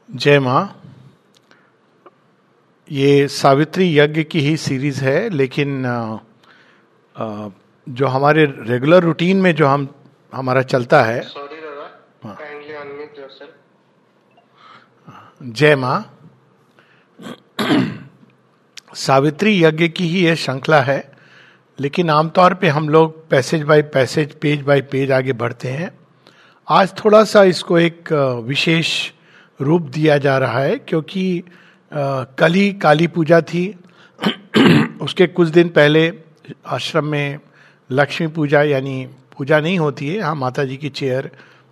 जय माँ। ये सावित्री यज्ञ की ही सीरीज है, लेकिन जो हमारे रेगुलर रूटीन में जो हमारा चलता है। सॉरी दादा, काइंडली अनम्यूट योरसेल्फ। जय माँ। सावित्री यज्ञ की ही ये श्रृंखला है, लेकिन आमतौर पे हम लोग passage by passage, page by page आगे बढ़ते हैं। आज थोड़ा सा इसको एक विशेष रूप दिया जा रहा है, क्योंकि कल ही काली पूजा थी। उसके कुछ दिन पहले आश्रम में लक्ष्मी पूजा, यानी पूजा नहीं होती है, हाँ माता जी की चेयर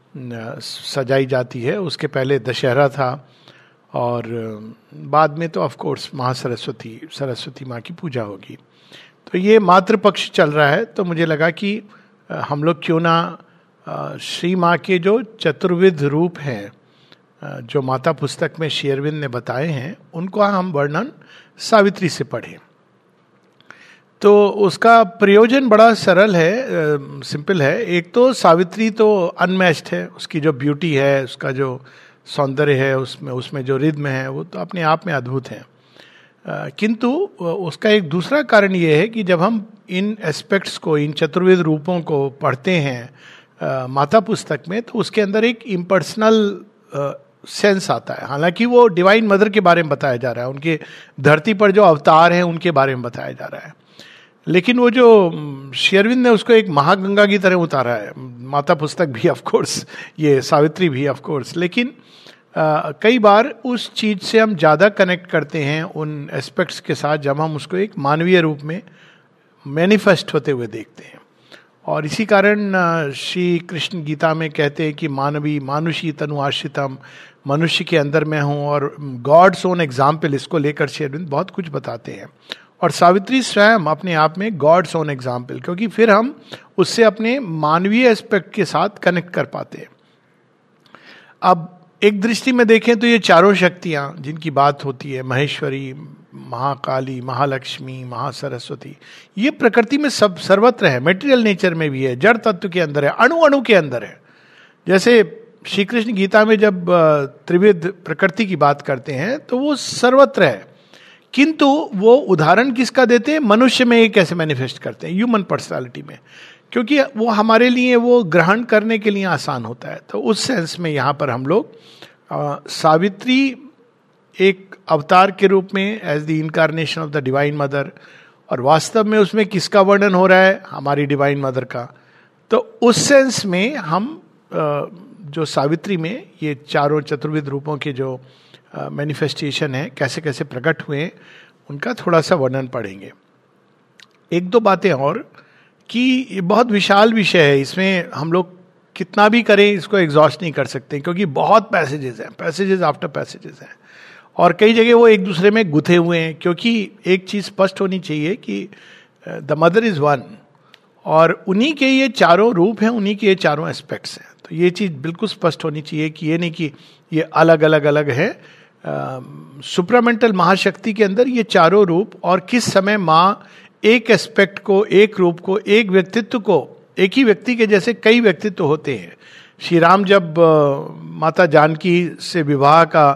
सजाई जाती है। उसके पहले दशहरा था, और बाद में तो ऑफ कोर्स सरस्वती माँ की पूजा होगी। तो ये मातृ पक्ष चल रहा है, तो मुझे लगा कि हम लोग क्यों ना श्री माँ के जो चतुर्विध रूप हैं, जो माता पुस्तक में श्री अरविंद ने बताए हैं, उनको हम वर्णन सावित्री से पढ़ें। तो उसका प्रयोजन बड़ा सरल है, सिंपल है। एक तो सावित्री तो अनमैच्ड है, उसकी जो ब्यूटी है, उसका जो सौंदर्य है, उसमें जो रिद्म है, वो तो अपने आप में अद्भुत है। किंतु उसका एक दूसरा कारण ये है कि जब हम इन एस्पेक्ट्स को, इन चतुर्विध रूपों को पढ़ते हैं माता पुस्तक में, तो उसके अंदर एक इम्पर्सनल सेंस आता है। हालांकि वो डिवाइन मदर के बारे में बताया जा रहा है, उनके धरती पर जो अवतार हैं उनके बारे में बताया जा रहा है, लेकिन वो जो श्री अरविंद ने उसको एक महागंगा की तरह उतारा है। माता पुस्तक भी ऑफ कोर्स, ये सावित्री भी ऑफ कोर्स, लेकिन कई बार उस चीज से हम ज़्यादा कनेक्ट करते हैं उन एस्पेक्ट्स के साथ, जब हम उसको एक मानवीय रूप में मैनिफेस्ट होते हुए देखते हैं। और इसी कारण श्री कृष्ण गीता में कहते हैं कि मानवी मानुषी तनु आश्रितम, मनुष्य के अंदर मैं हूँ, और गॉड्स ओन एग्जाम्पल, इसको लेकर श्री अरविंद बहुत कुछ बताते हैं। और सावित्री स्वयं अपने आप में गॉड्स ओन एग्जाम्पल, क्योंकि फिर हम उससे अपने मानवीय एस्पेक्ट के साथ कनेक्ट कर पाते हैं। अब एक दृष्टि में देखें तो ये चारों शक्तियां जिनकी बात होती है, महेश्वरी, महाकाली, महालक्ष्मी, महासरस्वती, ये प्रकृति में सब सर्वत्र है, मेटेरियल नेचर में भी है, जड़ तत्व के अंदर है, अणु अणु के अंदर है। जैसे श्री कृष्ण गीता में जब त्रिविध प्रकृति की बात करते हैं तो वो सर्वत्र है, किंतु वो उदाहरण किसका देते हैं? मनुष्य में ये कैसे मैनिफेस्ट करते हैं, ह्यूमन पर्सनालिटी में, क्योंकि वो हमारे लिए वो ग्रहण करने के लिए आसान होता है। तो उस सेंस में यहाँ पर हम लोग सावित्री एक अवतार के रूप में, as the incarnation of the divine mother, और वास्तव में उसमें किसका वर्णन हो रहा है? हमारी डिवाइन मदर का। तो उस सेंस में हम जो सावित्री में ये चारों चतुर्विध रूपों के जो मैनिफेस्टेशन है, कैसे कैसे प्रकट हुए, उनका थोड़ा सा वर्णन पढ़ेंगे। एक दो बातें और, कि ये बहुत विशाल विषय है, इसमें हम लोग कितना भी करें इसको एग्जॉस्ट नहीं कर सकते, क्योंकि बहुत पैसेजेस हैं, पैसेजेस आफ्टर पैसेजेस हैं, और कई जगह वो एक दूसरे में गुथे हुए हैं। क्योंकि एक चीज स्पष्ट होनी चाहिए कि द मदर इज वन, और उन्हीं के ये चारों रूप हैं, उन्हीं के ये चारों एस्पेक्ट्स हैं। तो ये चीज बिल्कुल स्पष्ट होनी चाहिए कि ये नहीं कि ये अलग अलग अलग है। सुप्रामेंटल महाशक्ति के अंदर ये चारों रूप, और किस समय माँ एक एस्पेक्ट को, एक रूप को, एक व्यक्तित्व को, एक ही व्यक्ति के जैसे कई व्यक्तित्व होते हैं। श्री राम जब माता जानकी से विवाह का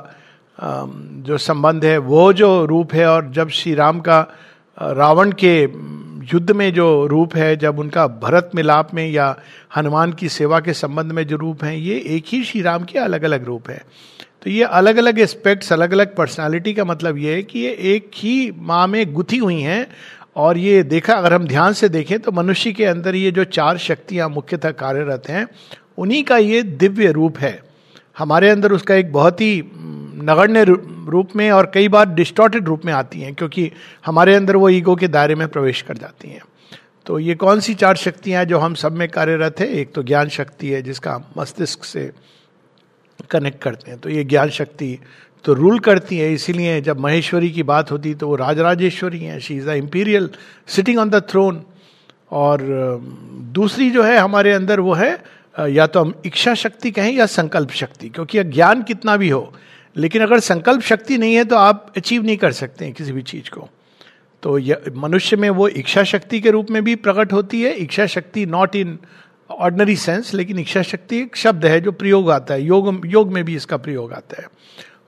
जो संबंध है, वो जो रूप है, और जब श्री राम का रावण के युद्ध में जो रूप है, जब उनका भरत मिलाप में या हनुमान की सेवा के संबंध में जो रूप हैं, ये एक ही श्री राम के अलग अलग रूप है। तो ये अलग अलग एस्पेक्ट्स, अलग अलग पर्सनालिटी का मतलब ये है कि ये एक ही माँ में गुथी हुई हैं। और ये देखा, अगर हम ध्यान से देखें तो मनुष्य के अंदर ये जो चार शक्तियाँ मुख्यतः कार्यरत हैं, उन्हीं का ये दिव्य रूप है। हमारे अंदर उसका एक बहुत ही नगण्य रूप में, और कई बार डिस्टॉर्टेड रूप में आती हैं, क्योंकि हमारे अंदर वो ईगो के दायरे में प्रवेश कर जाती हैं। तो ये कौन सी चार शक्तियाँ जो हम सब में कार्यरत है? एक तो ज्ञान शक्ति है, जिसका हम मस्तिष्क से कनेक्ट करते हैं। तो ये ज्ञान शक्ति तो रूल करती है, इसीलिए जब महेश्वरी की बात होती तो वो राजराजेश्वरी हैं, she is the imperial sitting on the throne. और दूसरी जो है हमारे अंदर, वो है या तो हम इच्छा शक्ति कहें या संकल्प शक्ति, क्योंकि ज्ञान कितना भी हो, लेकिन अगर संकल्प शक्ति नहीं है तो आप अचीव नहीं कर सकते हैं किसी भी चीज को। तो मनुष्य में वो इच्छा शक्ति के रूप में भी प्रकट होती है। इच्छा शक्ति नॉट इन ऑर्डिनरी सेंस, लेकिन इच्छा शक्ति एक शब्द है जो प्रयोग आता है, योग में भी इसका प्रयोग आता है।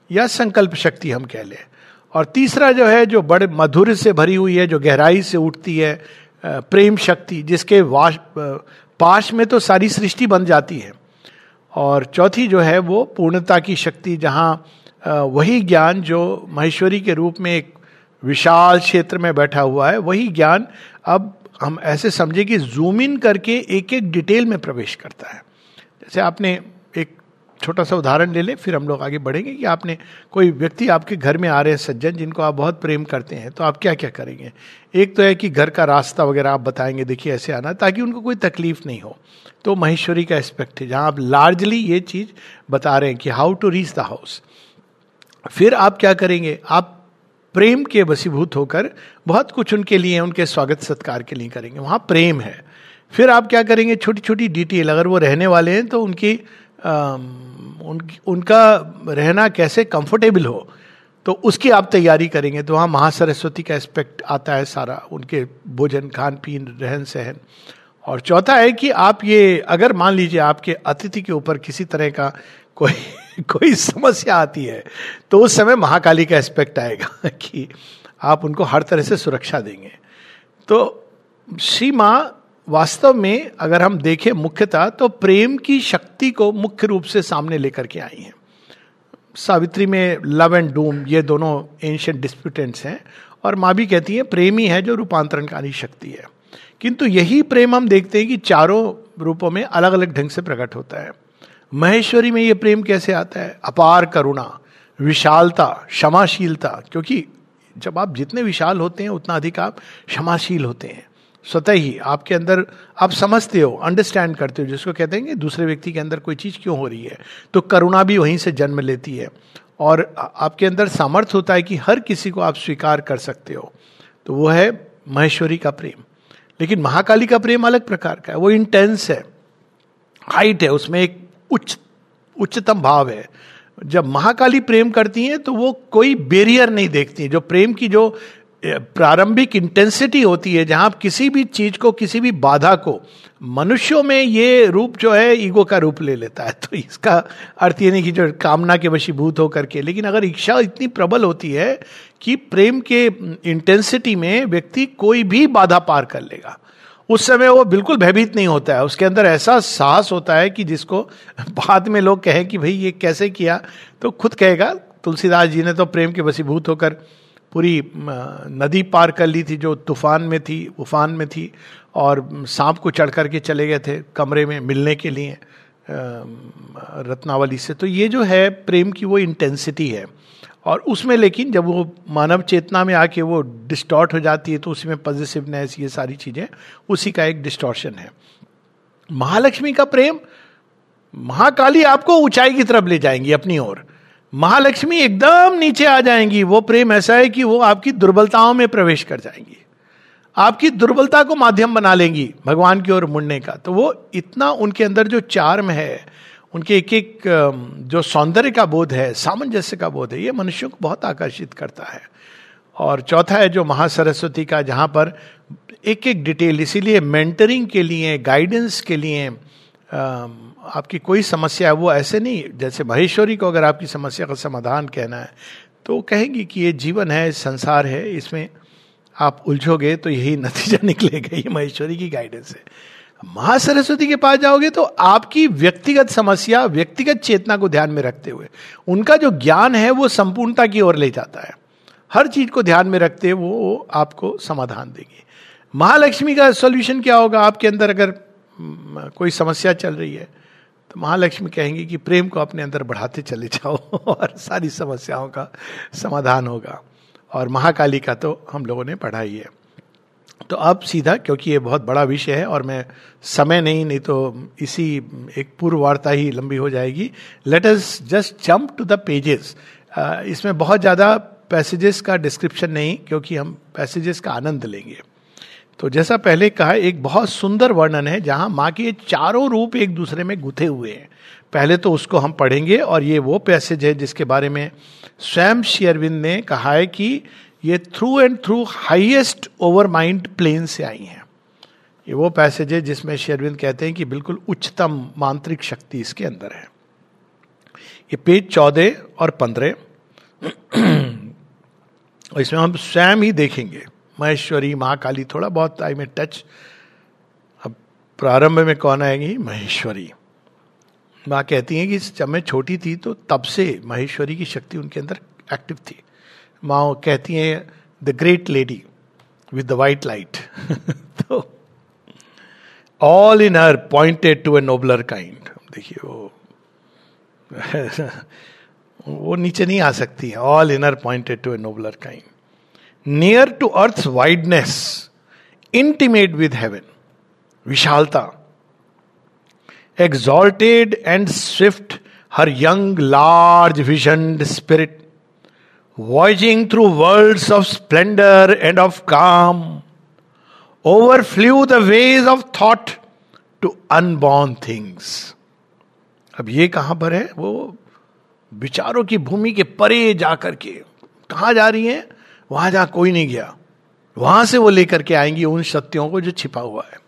या संकल्प शक्ति हम कह लें। और तीसरा जो है, जो बड़े मधुर से भरी हुई है, जो गहराई से उठती है, प्रेम शक्ति, जिसके पाश में तो सारी सृष्टि बन जाती है। और चौथी जो है वो पूर्णता की शक्ति, जहाँ वही ज्ञान जो महेश्वरी के रूप में एक विशाल क्षेत्र में बैठा हुआ है, वही ज्ञान अब हम ऐसे समझे कि जूम इन करके एक एक डिटेल में प्रवेश करता है। जैसे आपने एक छोटा सा उदाहरण ले लें, फिर हम लोग आगे बढ़ेंगे, कि आपने कोई व्यक्ति आपके घर में आ रहे हैं सज्जन, जिनको आप बहुत प्रेम करते हैं, तो आप क्या क्या करेंगे? एक तो है कि घर का रास्ता वगैरह आप बताएंगे, देखिए ऐसे आना, ताकि उनको कोई तकलीफ नहीं हो। तो महेश्वरी का एस्पेक्ट है, जहां आप लार्जली ये चीज बता रहे हैं कि how to reach the house. फिर आप क्या करेंगे? आप प्रेम के वशीभूत होकर बहुत कुछ उनके लिए, उनके स्वागत सत्कार के लिए करेंगे, वहां प्रेम है। फिर आप क्या करेंगे? छोटी छोटी डिटेल, अगर वो रहने वाले हैं तो उनका रहना कैसे कंफर्टेबल हो, तो उसकी आप तैयारी करेंगे। तो वहाँ महासरस्वती का एस्पेक्ट आता है सारा, उनके भोजन, खान पीन, रहन सहन। और चौथा है कि आप ये, अगर मान लीजिए आपके अतिथि के ऊपर किसी तरह का कोई समस्या आती है, तो उस समय महाकाली का एस्पेक्ट आएगा कि आप उनको हर तरह से सुरक्षा देंगे। तो श्री माँ वास्तव में अगर हम देखें मुख्यतः, तो प्रेम की शक्ति को मुख्य रूप से सामने लेकर के आई हैं। सावित्री में लव एंड डूम, ये दोनों एंशिएंट डिस्प्यूटेंट्स हैं, और माँ भी कहती है प्रेम ही है जो रूपांतरणकारी शक्ति है। किंतु यही प्रेम हम देखते हैं कि चारों रूपों में अलग अलग ढंग से प्रकट होता है। महेश्वरी में ये प्रेम कैसे आता है? अपार करुणा, विशालता, क्षमाशीलता, क्योंकि जब आप जितने विशाल होते हैं उतना अधिक आप क्षमाशील होते हैं। स्वतः ही आपके अंदर आप समझते हो, अंडरस्टैंड करते हो, जिसको कहते हैं कि दूसरे व्यक्ति के अंदर कोई चीज क्यों हो रही है, तो करुणा भी वहीं से जन्म लेती है। और आपके अंदर सामर्थ्य होता है कि हर किसी को आप स्वीकार कर सकते हो, तो वो है महेश्वरी का प्रेम। लेकिन महाकाली का प्रेम अलग प्रकार का है, वो इंटेंस है, हाइट है, उसमें एक उच्चतम भाव है। जब महाकाली प्रेम करती हैं तो वो कोई बैरियर नहीं देखती। जो प्रेम की जो प्रारंभिक इंटेंसिटी होती है, जहां आप किसी भी चीज को, किसी भी बाधा को, मनुष्यों में ये रूप जो है ईगो का रूप ले लेता है। तो इसका अर्थ ये नहीं कि जो कामना के वशीभूत होकर के, लेकिन अगर इच्छा इतनी प्रबल होती है कि प्रेम के इंटेंसिटी में व्यक्ति कोई भी बाधा पार कर लेगा, उस समय वो बिल्कुल भयभीत नहीं होता है। उसके अंदर ऐसा साहस होता है कि जिसको बाद में लोग कहें कि भाई ये कैसे किया, तो खुद कहेगा तुलसीदास जी ने तो प्रेम के वशीभूत होकर पूरी नदी पार कर ली थी जो तूफान में थी, उफान में थी, और सांप को चढ़ करके चले गए थे कमरे में मिलने के लिए रत्नावली से। तो ये जो है प्रेम की वो इंटेंसिटी है। और उसमें लेकिन जब वो मानव चेतना में आके वो डिस्टॉर्ट हो जाती है, तो उसी में पॉजिटिवनेस, ये सारी चीजें उसी का एक डिस्टॉर्शन है। महालक्ष्मी का प्रेम, महाकाली आपको ऊंचाई की तरफ ले जाएंगी अपनी ओर, महालक्ष्मी एकदम नीचे आ जाएंगी। वो प्रेम ऐसा है कि वो आपकी दुर्बलताओं में प्रवेश कर जाएंगी, आपकी दुर्बलता को माध्यम बना लेंगी भगवान की ओर मुड़ने का। तो वो इतना उनके अंदर जो चार्म है, उनके एक एक जो सौंदर्य का बोध है, सामंजस्य का बोध है, ये मनुष्यों को बहुत आकर्षित करता है। और चौथा है जो महासरस्वती का, जहां पर एक एक डिटेल, इसीलिए मेंटरिंग के लिए, गाइडेंस के लिए, आपकी कोई समस्या है वो ऐसे नहीं, जैसे महेश्वरी को अगर आपकी समस्या का समाधान कहना है तो कहेंगी कि ये जीवन है, संसार है, इसमें आप उलझोगे तो यही नतीजा निकलेगा। ये महेश्वरी की गाइडेंस है। महासरस्वती के पास जाओगे तो आपकी व्यक्तिगत समस्या, व्यक्तिगत चेतना को ध्यान में रखते हुए उनका जो ज्ञान है वो संपूर्णता की ओर ले जाता है। हर चीज को ध्यान में रखते हुए वो आपको समाधान देंगे। महालक्ष्मी का सॉल्यूशन क्या होगा? आपके अंदर अगर कोई समस्या चल रही है तो महालक्ष्मी कहेंगी कि प्रेम को अपने अंदर बढ़ाते चले जाओ और सारी समस्याओं का समाधान होगा। और महाकाली का तो हम लोगों ने पढ़ा ही है। तो अब सीधा, क्योंकि ये बहुत बड़ा विषय है और मैं समय नहीं तो इसी एक पूर्व वार्ता ही लंबी हो जाएगी। Let us just jump to the pages. इसमें बहुत ज़्यादा पैसेजेस का डिस्क्रिप्शन नहीं, क्योंकि हम पैसेजेस का आनंद लेंगे। तो जैसा पहले कहा, एक बहुत सुंदर वर्णन है जहां माँ के चारों रूप एक दूसरे में गुथे हुए हैं। पहले तो उसको हम पढ़ेंगे, और ये वो पैसेज है जिसके बारे में स्वयं श्री अरविंद ने कहा है कि ये through and through highest over mind plane से आई हैं। ये वो पैसेज है जिसमें श्री अरविंद कहते हैं कि बिल्कुल उच्चतम मांत्रिक शक्ति इसके अंदर है। ये पेज 14 और 15। इसमें हम स्वयं ही देखेंगे महेश्वरी महाकाली, थोड़ा बहुत आई में टच। अब प्रारंभ में कौन आएगी? महेश्वरी। माँ कहती हैं कि जब मैं छोटी थी तो तब से महेश्वरी की शक्ति उनके अंदर एक्टिव थी। माँ कहती हैं the great lady with the white light. तो all in her pointed to a nobler kind. देखिए वो नीचे नहीं आ सकती है। All inner pointed to a nobler kind, near to earth's wideness, intimate with heaven, विशालता, exalted and swift, her young, large visioned spirit, voyaging through worlds of splendor and of calm, overflew the ways of thought to unborn things. अब ये कहां पर है? वो विचारों की भूमि के परे जाकर के कहां जा रही हैं? वहां जहां कोई नहीं गया, वहां से वो लेकर के आएंगी उन सत्यों को जो छिपा हुआ है।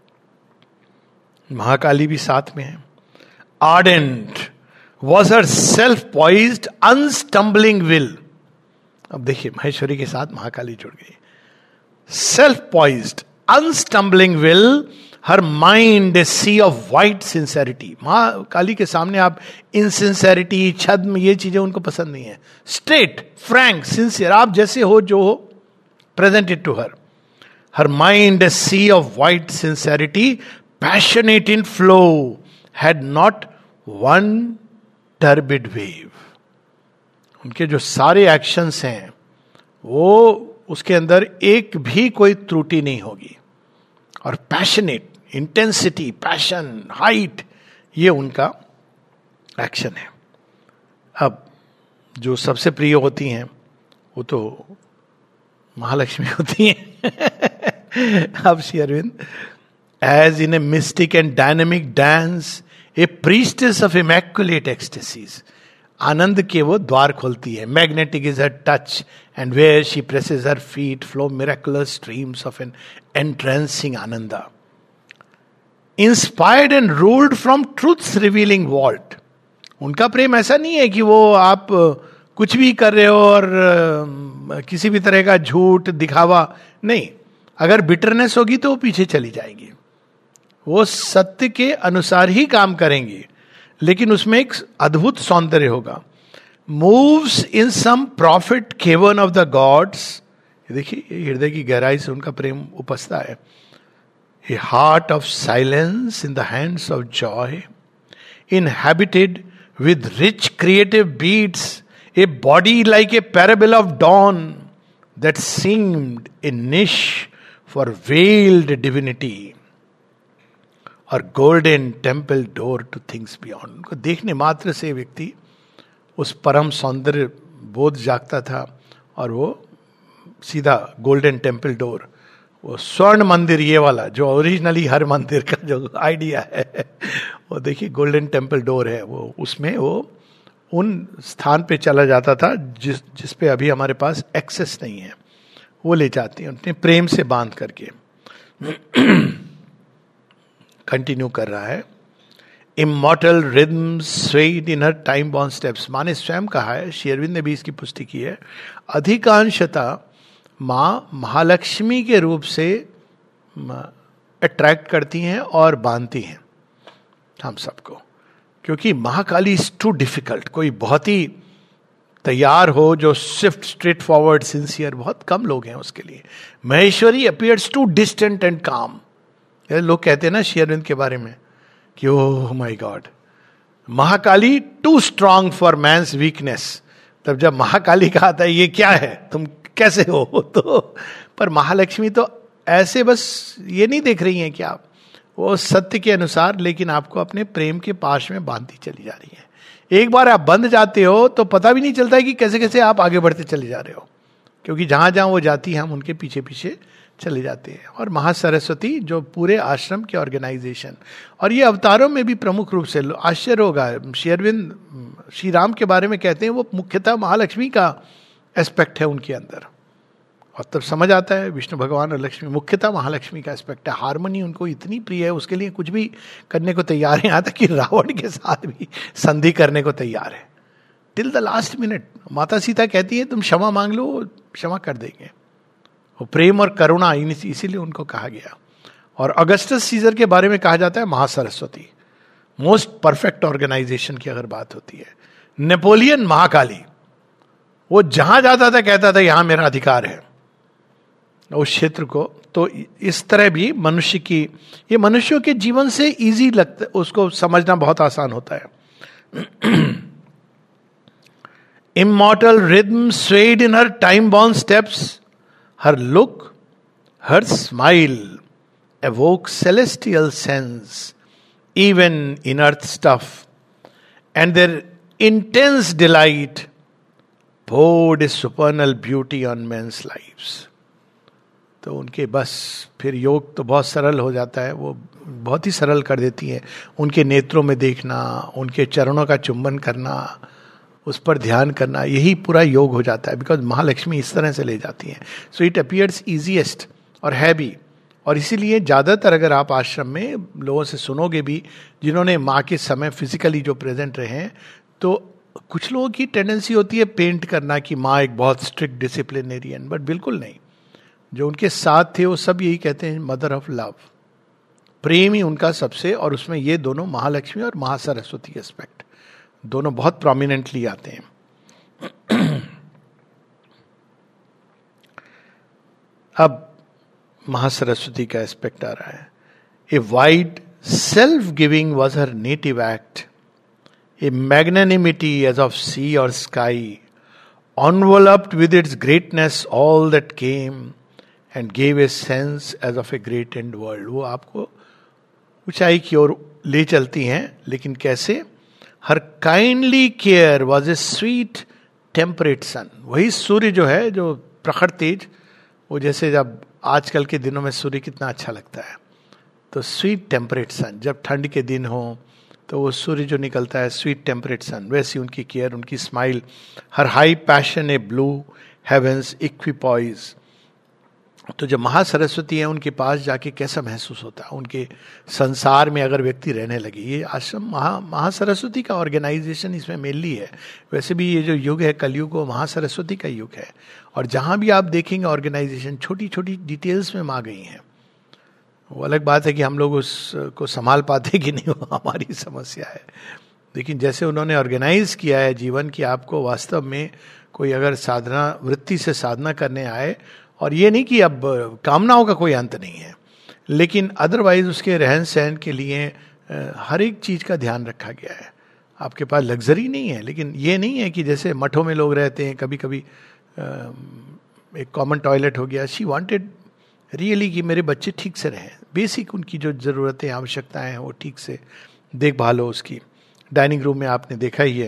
महाकाली भी साथ में है। Ardent was her self poised unstumbling will. अब देखिए महेश्वरी के साथ महाकाली जुड़ गई। Self poised unstumbling will, her mind a sea of white sincerity. Mahakali के सामने आप इनसिंसेरिटी, छद्म, ये चीजें उनको पसंद नहीं है। स्ट्रेट, फ्रैंक, सिंसियर, आप जैसे हो जो हो, presented to her. Her mind a sea of white sincerity, passionate in flow, had not one turbid wave. उनके जो सारे एक्शंस हैं वो उसके अंदर एक भी कोई त्रुटि नहीं होगी। और पैशनेट, इंटेंसिटी, पैशन, हाइट, ये उनका एक्शन है। अब जो सबसे प्रिय होती हैं वो तो महालक्ष्मी होती हैं। अब Shri Arvind as in a mystic and dynamic dance, a priestess of immaculate ecstasies. आनंद के वो द्वार खोलती है। Magnetic is her touch, and where she presses her feet flow miraculous streams of an entrancing Ananda. Inspired and ruled from truth's revealing vault. उनका प्रेम ऐसा नहीं है कि वो आप कुछ भी कर रहे हो और किसी भी तरह का झूठ दिखावा नहीं। अगर बिटरनेस होगी तो वो पीछे चली जाएगी। वो सत्य के अनुसार ही काम करेंगे, लेकिन उसमें एक अद्भुत सौंदर्य होगा। Moves in some prophet cavern of the gods. देखिए हृदय की गहराई से उनका प्रेम उपजता है। A heart of silence in the hands of joy, inhabited with rich creative beats, a body like a parable of dawn that seemed a niche for veiled divinity, और golden temple door to things beyond. उनको देखने मात्र से व्यक्ति उस परम सौंदर्य बोध जागता था, और वो सीधा गोल्डन टेम्पल डोर, वो स्वर्ण मंदिर ये वाला जो ओरिजिनली हर मंदिर का जो आइडिया है, वो देखिए गोल्डन टेम्पल डोर है, वो उसमें वो उन स्थान पे चला जाता था जिस पे अभी हमारे पास एक्सेस नहीं है, वो ले जाती हैं अपने प्रेम से बांध करके। कंटिन्यू कर रहा है। Immortal rhythms swayed in her time born steps. माँ ने स्वयं कहा है, श्री अरविंद ने भी इसकी पुष्टि की है, अधिकांशतः माँ महालक्ष्मी के रूप से अट्रैक्ट करती हैं और बांधती हैं हम सबको, क्योंकि महाकाली इज टू डिफिकल्ट। कोई बहुत ही तैयार हो जो स्विफ्ट, स्ट्रेट फॉरवर्ड, सिंसियर, बहुत कम लोग हैं उसके लिए। Maheshwari appears too distant and calm. लोग कहते हैं ना श्री अरविंद के बारे में कि oh my God, Mahakali too strong for man's weakness. तब जब महाकाली कहा था ये क्या है, तुम कैसे हो, तो पर महालक्ष्मी तो ऐसे बस ये नहीं देख रही हैं कि आप वो सत्य के अनुसार, लेकिन आपको अपने प्रेम के पाश में बांधती चली जा रही है। एक बार आप बंध जाते हो तो पता भी नहीं चलता है कि कैसे कैसे आप आगे बढ़ते चले जा रहे हो, क्योंकि जहां जहां वो जाती है हम उनके पीछे पीछे चले जाते हैं। और महासरस्वती जो पूरे आश्रम के ऑर्गेनाइजेशन, और ये अवतारों में भी प्रमुख रूप से, आश्चर्य होगा, श्री अरविंद श्री राम के बारे में कहते हैं वो मुख्यतः महालक्ष्मी का एस्पेक्ट है उनके अंदर, और तब समझ आता है विष्णु भगवान और लक्ष्मी मुख्यतः महालक्ष्मी का एस्पेक्ट है। हारमोनी उनको इतनी प्रिय है, उसके लिए कुछ भी करने को तैयार है, यहाँ तक कि रावण के साथ भी संधि करने को तैयार है। Till the last minute. माता सीता कहती है तुम क्षमा मांग लो, वो क्षमा कर देंगे। वो प्रेम और करुणा इसीलिए उनको कहा गया। और अगस्टस सीजर के बारे में कहा जाता है महासरस्वती, मोस्ट परफेक्ट ऑर्गेनाइजेशन की अगर बात होती है। नेपोलियन महाकाली, वो जहां जाता था कहता था यहां मेरा अधिकार है उस क्षेत्र को। तो इस तरह भी मनुष्य की, ये मनुष्यों के जीवन से इजी लगता है, उसको समझना बहुत आसान होता है। Immortal rhythm swayed in her time born steps, her look, her smile evoke celestial sense even in earth stuff, and their intense delight poured a supernal beauty on men's lives. तो उनके बस फिर योग तो बहुत सरल हो जाता है, वो बहुत ही सरल कर देती है। उनके नेत्रों में देखना, उनके चरणों का चुंबन करना, उस पर ध्यान करना, यही पूरा योग हो जाता है। बिकॉज महालक्ष्मी इस तरह से ले जाती हैं। सो इट अपीयर्स ईजीएस्ट और है भी। और इसीलिए ज़्यादातर अगर आप आश्रम में लोगों से सुनोगे भी जिन्होंने माँ के समय फिजिकली जो प्रेजेंट रहे हैं, तो कुछ लोगों की टेंडेंसी होती है पेंट करना कि माँ एक बहुत स्ट्रिक्ट डिसिप्लिनेरियन, बट बिल्कुल नहीं। जो उनके साथ थे वो सब यही कहते हैं मदर ऑफ लव, प्रेम ही उनका सबसे, और उसमें ये दोनों महालक्ष्मी और महासरस्वती एस्पेक्ट दोनों बहुत प्रोमिनेंटली आते हैं। अब महासरस्वती का एस्पेक्ट आ रहा है। A wide self giving was her native act, a magnanimity as of sea और sky, enveloped with its greatness all that came and gave a sense as of a great end world. वो आपको ऊंचाई की ओर ले चलती हैं, लेकिन कैसे? Her kindly care was a sweet temperate sun. वही सूर्य जो है, जो प्रखर तेज, वो जैसे जब आजकल के दिनों में सूर्य कितना अच्छा लगता है, तो स्वीट टेम्परेट सन, जब ठंड के दिन हो तो वो सूर्य जो निकलता है स्वीट टेम्परेट सन, वैसी उनकी केयर, उनकी smile. Her high passion a blue heaven's equipoise. तो जब महासरस्वती है उनके पास जाके कैसा महसूस होता है, उनके संसार में अगर व्यक्ति रहने लगे। ये आश्रम महासरस्वती का ऑर्गेनाइजेशन इसमें मेनली है। वैसे भी ये जो युग है कलयुग, वो महासरस्वती का युग है। और जहाँ भी आप देखेंगे ऑर्गेनाइजेशन छोटी छोटी डिटेल्स में आ गई हैं। वो अलग बात है कि हम लोग उसको संभाल पाते कि नहीं, वो हमारी समस्या है। लेकिन जैसे उन्होंने ऑर्गेनाइज किया है जीवन की, आपको वास्तव में कोई अगर साधना वृत्ति से साधना करने आए, और ये नहीं कि अब कामनाओं का कोई अंत नहीं है, लेकिन अदरवाइज उसके रहन सहन के लिए हर एक चीज़ का ध्यान रखा गया है। आपके पास लग्जरी नहीं है, लेकिन ये नहीं है कि जैसे मठों में लोग रहते हैं, कभी कभी एक कॉमन टॉयलेट हो गया। शी वांटेड रियली कि मेरे बच्चे ठीक से रहें, बेसिक उनकी जो ज़रूरतें आवश्यकताएं हैं वो ठीक से देखभाल हो उसकी। डाइनिंग रूम में आपने देखा ही है,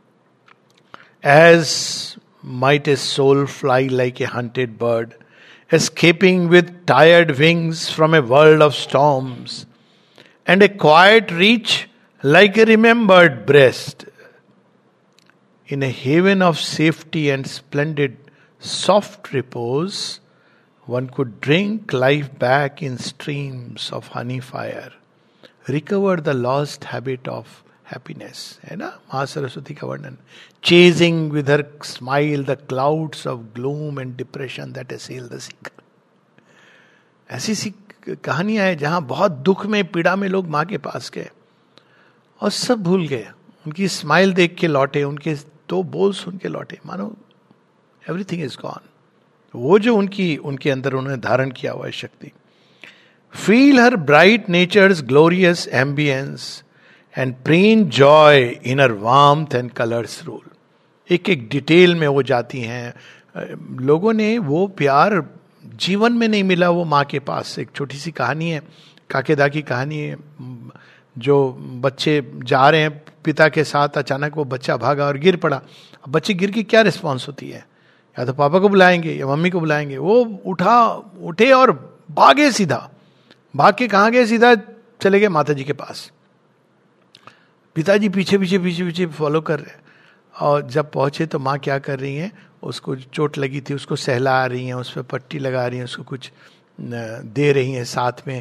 as might a soul fly like a hunted bird, escaping with tired wings from a world of storms, and a quiet reach like a remembered breast. In a haven of safety and splendid soft repose, one could drink life back in streams of honey fire, recover the lost habit of happiness. है ना महासरस्वती का वर्णन। Chasing with her smile the clouds of gloom and depression that assail the seeker. ऐसी सी कहानियां हैं जहां बहुत दुख में, पीड़ा में लोग माँ के पास गए और सब भूल गए। उनकी स्माइल देख के लौटे, उनके दो बोल सुन के लौटे, मानो एवरीथिंग इज गॉन। वो जो उनके अंदर उन्होंने धारण किया हुआ है शक्ति। Feel her bright nature's glorious ambiance and preen joy in her warmth and colour's rule. एक एक डिटेल में वो जाती हैं। लोगों ने वो प्यार जीवन में नहीं मिला वो माँ के पास। एक छोटी सी कहानी है, काकेदा की कहानी है, जो बच्चे जा रहे हैं पिता के साथ, अचानक वो बच्चा भागा और गिर पड़ा। अब बच्चे गिर के क्या रिस्पॉन्स होती है, या तो पापा को बुलाएंगे या मम्मी को बुलाएंगे। वो उठे और भागे, सीधा भाग के कहाँ गए, सीधा चले गए माता जी के पास। पिताजी पीछे पीछे पीछे पीछे फॉलो कर रहे हैं। और जब पहुंचे तो माँ क्या कर रही हैं, उसको चोट लगी थी, उसको सहला रही हैं, उस पर पट्टी लगा रही हैं, उसको कुछ दे रही हैं साथ में।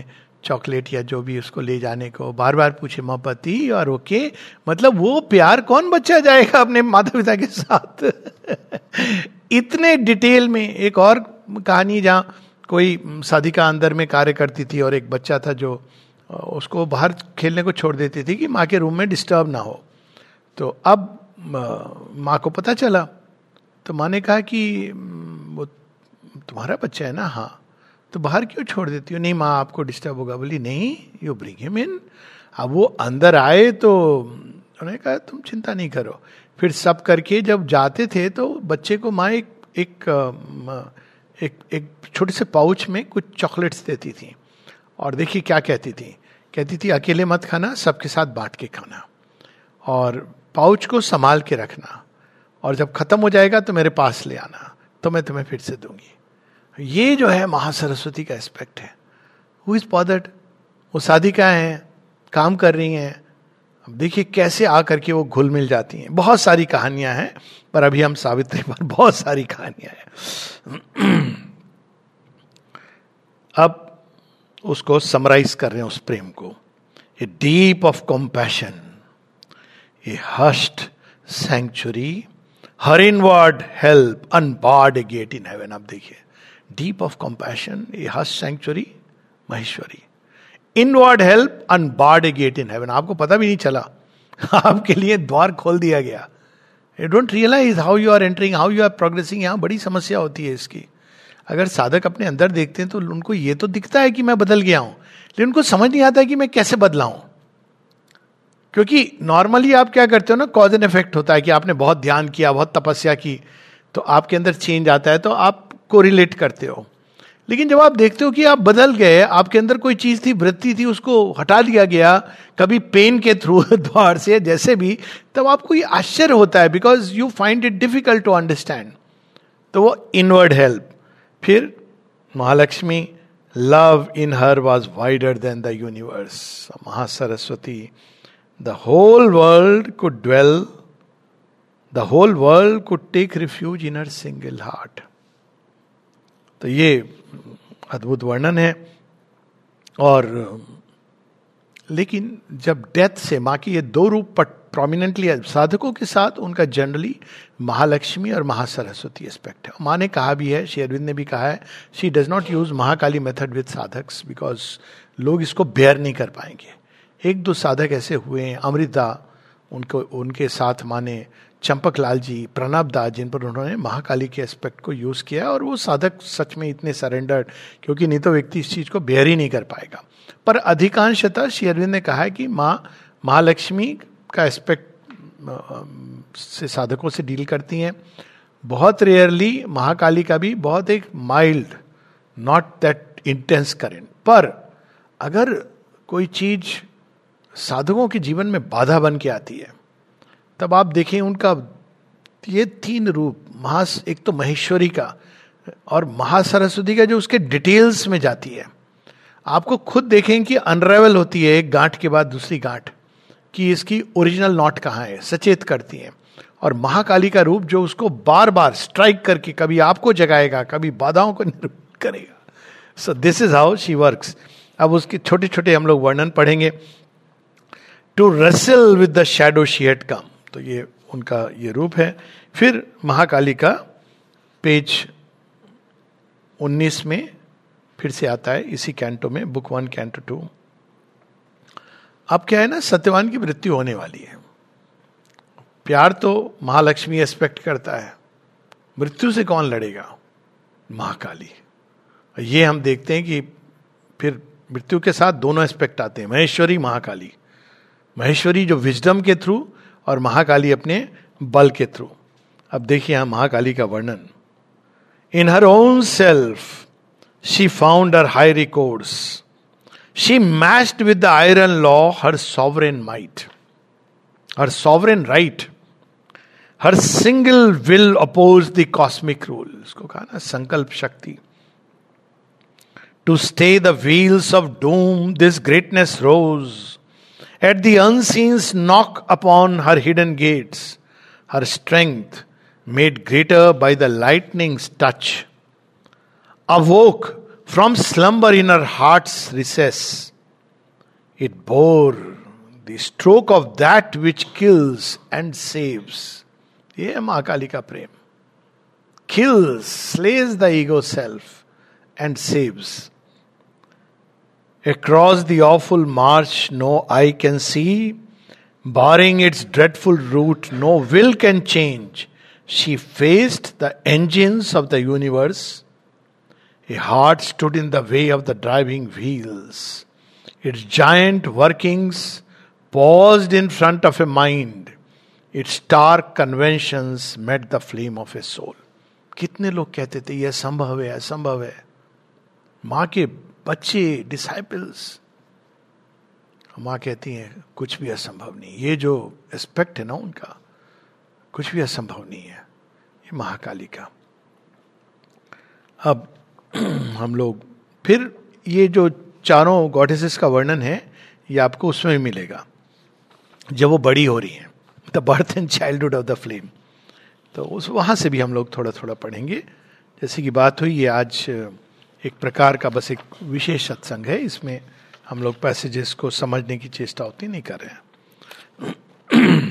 चॉकलेट या जो भी उसको ले जाने को, बार बार पूछे माँ पति और ओके, मतलब वो प्यार कौन बच्चा जाएगा अपने माता पिता के साथ। इतने डिटेल में। एक और कहानी जहाँ कोई साधिका अंदर में कार्य करती थी और एक बच्चा था जो उसको बाहर खेलने को छोड़ देती थी कि माँ के रूम में डिस्टर्ब ना हो। तो अब माँ को पता चला, तो माँ ने कहा कि वो तुम्हारा बच्चा है ना, हाँ, तो बाहर क्यों छोड़ देती हो? नहीं माँ, आपको डिस्टर्ब होगा। बोली नहीं, यू ब्रिंग हिम इन। अब वो अंदर आए तो उन्होंने कहा तुम चिंता नहीं करो। फिर सब करके जब जाते थे तो बच्चे को माँ एक छोटे से पाउच में कुछ चॉकलेट्स देती थी, और देखिए क्या कहती थी अकेले मत खाना, सबके साथ बांट के खाना, और पाउच को संभाल के रखना, और जब खत्म हो जाएगा तो मेरे पास ले आना, तो मैं तुम्हें फिर से दूंगी। ये जो है महासरस्वती का एस्पेक्ट है। Who is bothered? वो साधिकाएं हैं, काम कर रही हैं। अब देखिए कैसे आकर के वो घुल मिल जाती हैं। बहुत सारी कहानियां हैं, पर अभी हम सावित्री पर बहुत सारी कहानियां हैं। अब उसको समराइज कर रहे हैं उस प्रेम को। A deep of compassion, a hushed sanctuary, her inward help unbarred a gate in heaven. अब देखिए, deep of compassion, a hushed sanctuary, Maheshwari, inward help unbarred a gate in heaven. आपको पता भी नहीं चला, आपके लिए द्वार खोल दिया गया। You don't realise how you are entering, how you are progressing. यहां बड़ी समस्या होती है इसकी। अगर साधक अपने अंदर देखते हैं तो उनको ये तो दिखता है कि मैं बदल गया हूं, लेकिन उनको समझ नहीं आता है कि मैं कैसे बदला हूं। क्योंकि नॉर्मली आप क्या करते हो ना, कॉज एंड इफेक्ट होता है कि आपने बहुत ध्यान किया, बहुत तपस्या की, तो आपके अंदर चेंज आता है, तो आप कोरिलेट करते हो। लेकिन जब आप देखते हो कि आप बदल गए, आपके अंदर कोई चीज थी, वृत्ति थी, उसको हटा दिया गया, कभी पेन के थ्रू, द्वार से, जैसे भी, तब आपको ये आश्चर्य होता है, because you find it difficult to understand. तो वो इनवर्ड हेल्प। फिर Mahalakshmi, love in her was wider than the universe. Mahasaraswati, the whole world could dwell, the whole world could take refuge in her single heart. तो ये अद्भुत वर्णन है। और लेकिन जब डेथ से माँ की ये दो रूप प्रोमिनेंटली साधकों के साथ, उनका जनरली महालक्ष्मी और महासरस्वती एस्पेक्ट है। माँ ने कहा भी है, श्री अरविंद ने भी कहा है, she does not use Mahakali method with sadhaks because लोग इसको बेयर नहीं कर पाएंगे। एक दो साधक ऐसे हुए हैं, अमृता, उनको उनके साथ माँ ने चंपक लाल जी, प्रणब दास, जिन पर उन्होंने महाकाली के एस्पेक्ट को यूज किया, और वो साधक सच में इतने सरेंडर्ड, क्योंकि नहीं तो व्यक्ति इस चीज को बेयर ही नहीं कर पाएगा। पर अधिकांशतः श्री अरविंद ने कहा है कि माँ महालक्ष्मी का एस्पेक्ट से साधकों से डील करती हैं। बहुत रेयरली महाकाली का भी बहुत एक mild, not that intense current. पर अगर कोई चीज साधकों के जीवन में बाधा बन के आती है, तब आप देखें उनका ये तीन रूप, एक तो महेश्वरी का और महासरस्वती का, जो उसके डिटेल्स में जाती है। आपको खुद देखें कि अनरेवल होती है एक गांठ के बाद दूसरी गांठ, कि इसकी ओरिजिनल नॉट कहाँ है, सचेत करती है। और महाकाली का रूप जो उसको बार बार स्ट्राइक करके कभी आपको जगाएगा, कभी बाधाओं को निरूपित करेगा। So this is how she works. अब उसके छोटे छोटे हम लोग वर्णन पढ़ेंगे। To wrestle with the shadow she had come, तो ये उनका ये रूप है। फिर महाकाली का पेज 19 में फिर से आता है, इसी कैंटो में, बुक 1 कैंटो 2। अब क्या है ना, सत्यवान की मृत्यु होने वाली है। प्यार तो महालक्ष्मी एक्सपेक्ट करता है, मृत्यु से कौन लड़ेगा? महाकाली। ये हम देखते हैं कि फिर मृत्यु के साथ दोनों एस्पेक्ट आते हैं, महेश्वरी महाकाली। महेश्वरी जो विजडम के थ्रू, और महाकाली अपने बल के थ्रू। अब देखिए यहां महाकाली का वर्णन। In her own self she found her high recourse, she matched with the iron law her sovereign might, her sovereign right, her single will opposed the cosmic rule. इसको कहा ना संकल्प शक्ति। To stay the wheels of doom this greatness rose, at the unseen's knock upon her hidden gates, her strength, made greater by the lightning's touch, awoke from slumber in her heart's recess, It bore the stroke of that which kills and saves. ये है मां काली का प्रेम. Kills, slays the ego self and saves. Across the awful march no eye can see, barring its dreadful route no will can change. She faced the engines of the universe. A heart stood in the way of the driving wheels. Its giant workings paused in front of a mind. Its stark conventions met the flame of a soul. कितने लोग कहते थे यह संभव है, असंभव है. माँ के बच्चे, डिसाइपल्स, माँ कहती हैं कुछ भी असंभव नहीं. ये जो एस्पेक्ट है ना उनका, कुछ भी असंभव नहीं है. ये महाकाली का. अब हम लोग फिर ये जो चारों गॉडेसेस का वर्णन है ये आपको उसमें मिलेगा जब वो बड़ी हो रही हैं, the birth and childhood of the flame. तो उस वहाँ से भी हम लोग थोड़ा थोड़ा पढ़ेंगे. जैसे कि बात हुई, ये आज एक प्रकार का बस एक विशेष सत्संग है. इसमें हम लोग पैसेजेस को समझने की चेष्टा होती नहीं कर रहे हैं.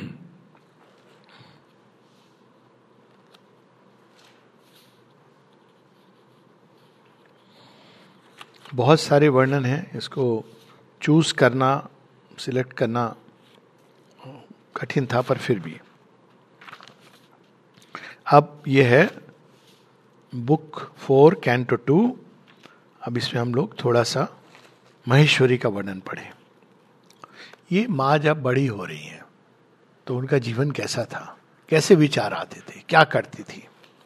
बहुत सारे वर्णन हैं, इसको चूज करना, सिलेक्ट करना कठिन था, पर फिर भी. अब यह है बुक 4 कैंटो 2. अब इसमें हम लोग थोड़ा सा महेश्वरी का वर्णन पढ़ें. ये माँ जब बड़ी हो रही हैं तो उनका जीवन कैसा था, कैसे विचार आते थे, क्या करती थी.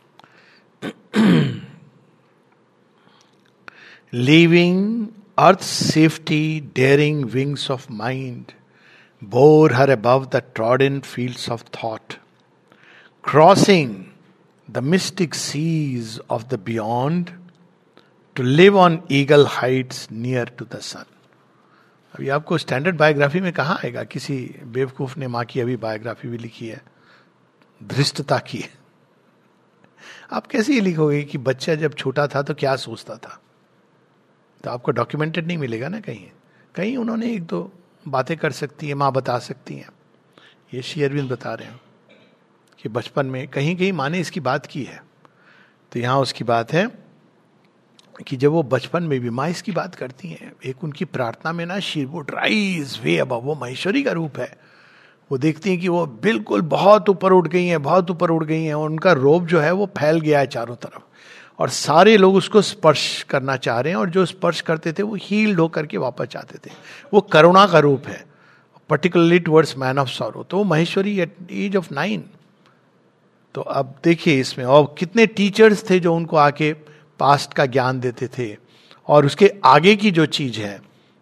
Leaving earth's safety, daring wings of mind bore her above the trodden fields of thought, crossing the mystic seas of the beyond to live on eagle heights near to the sun. अभी आपको standard biography में कहाँ आएगा. किसी बेवकूफ ने माँ की अभी बायोग्राफी भी लिखी है, धृष्टता की. आप कैसे ये लिखोगे कि बच्चा जब छोटा था तो क्या सोचता था. तो आपको डॉक्यूमेंटेड नहीं मिलेगा ना. कहीं कहीं उन्होंने एक दो बातें कर सकती है, माँ बता सकती हैं. ये श्री अरविंद बता रहे हैं कि बचपन में कहीं कहीं माँ ने इसकी बात की है. तो यहाँ उसकी बात है कि जब वो बचपन में भी माँ इसकी बात करती हैं. एक उनकी प्रार्थना में ना, she would rise way above, वो महेश्वरी का रूप है. वो देखती हैं कि वो बिल्कुल बहुत ऊपर उठ गई हैं, बहुत ऊपर उठ गई हैं, और उनका रोब जो है वो फैल गया है चारों तरफ, और सारे लोग उसको स्पर्श करना चाह रहे हैं, और जो स्पर्श करते थे वो हील्ड होकर के वापस जाते थे. वो करुणा का रूप है, particularly towards man of sorrow. तो महेश्वरी एट एज ऑफ 9. तो अब देखिए इसमें और कितने टीचर्स थे जो उनको आके पास्ट का ज्ञान देते थे. और उसके आगे की जो चीज है,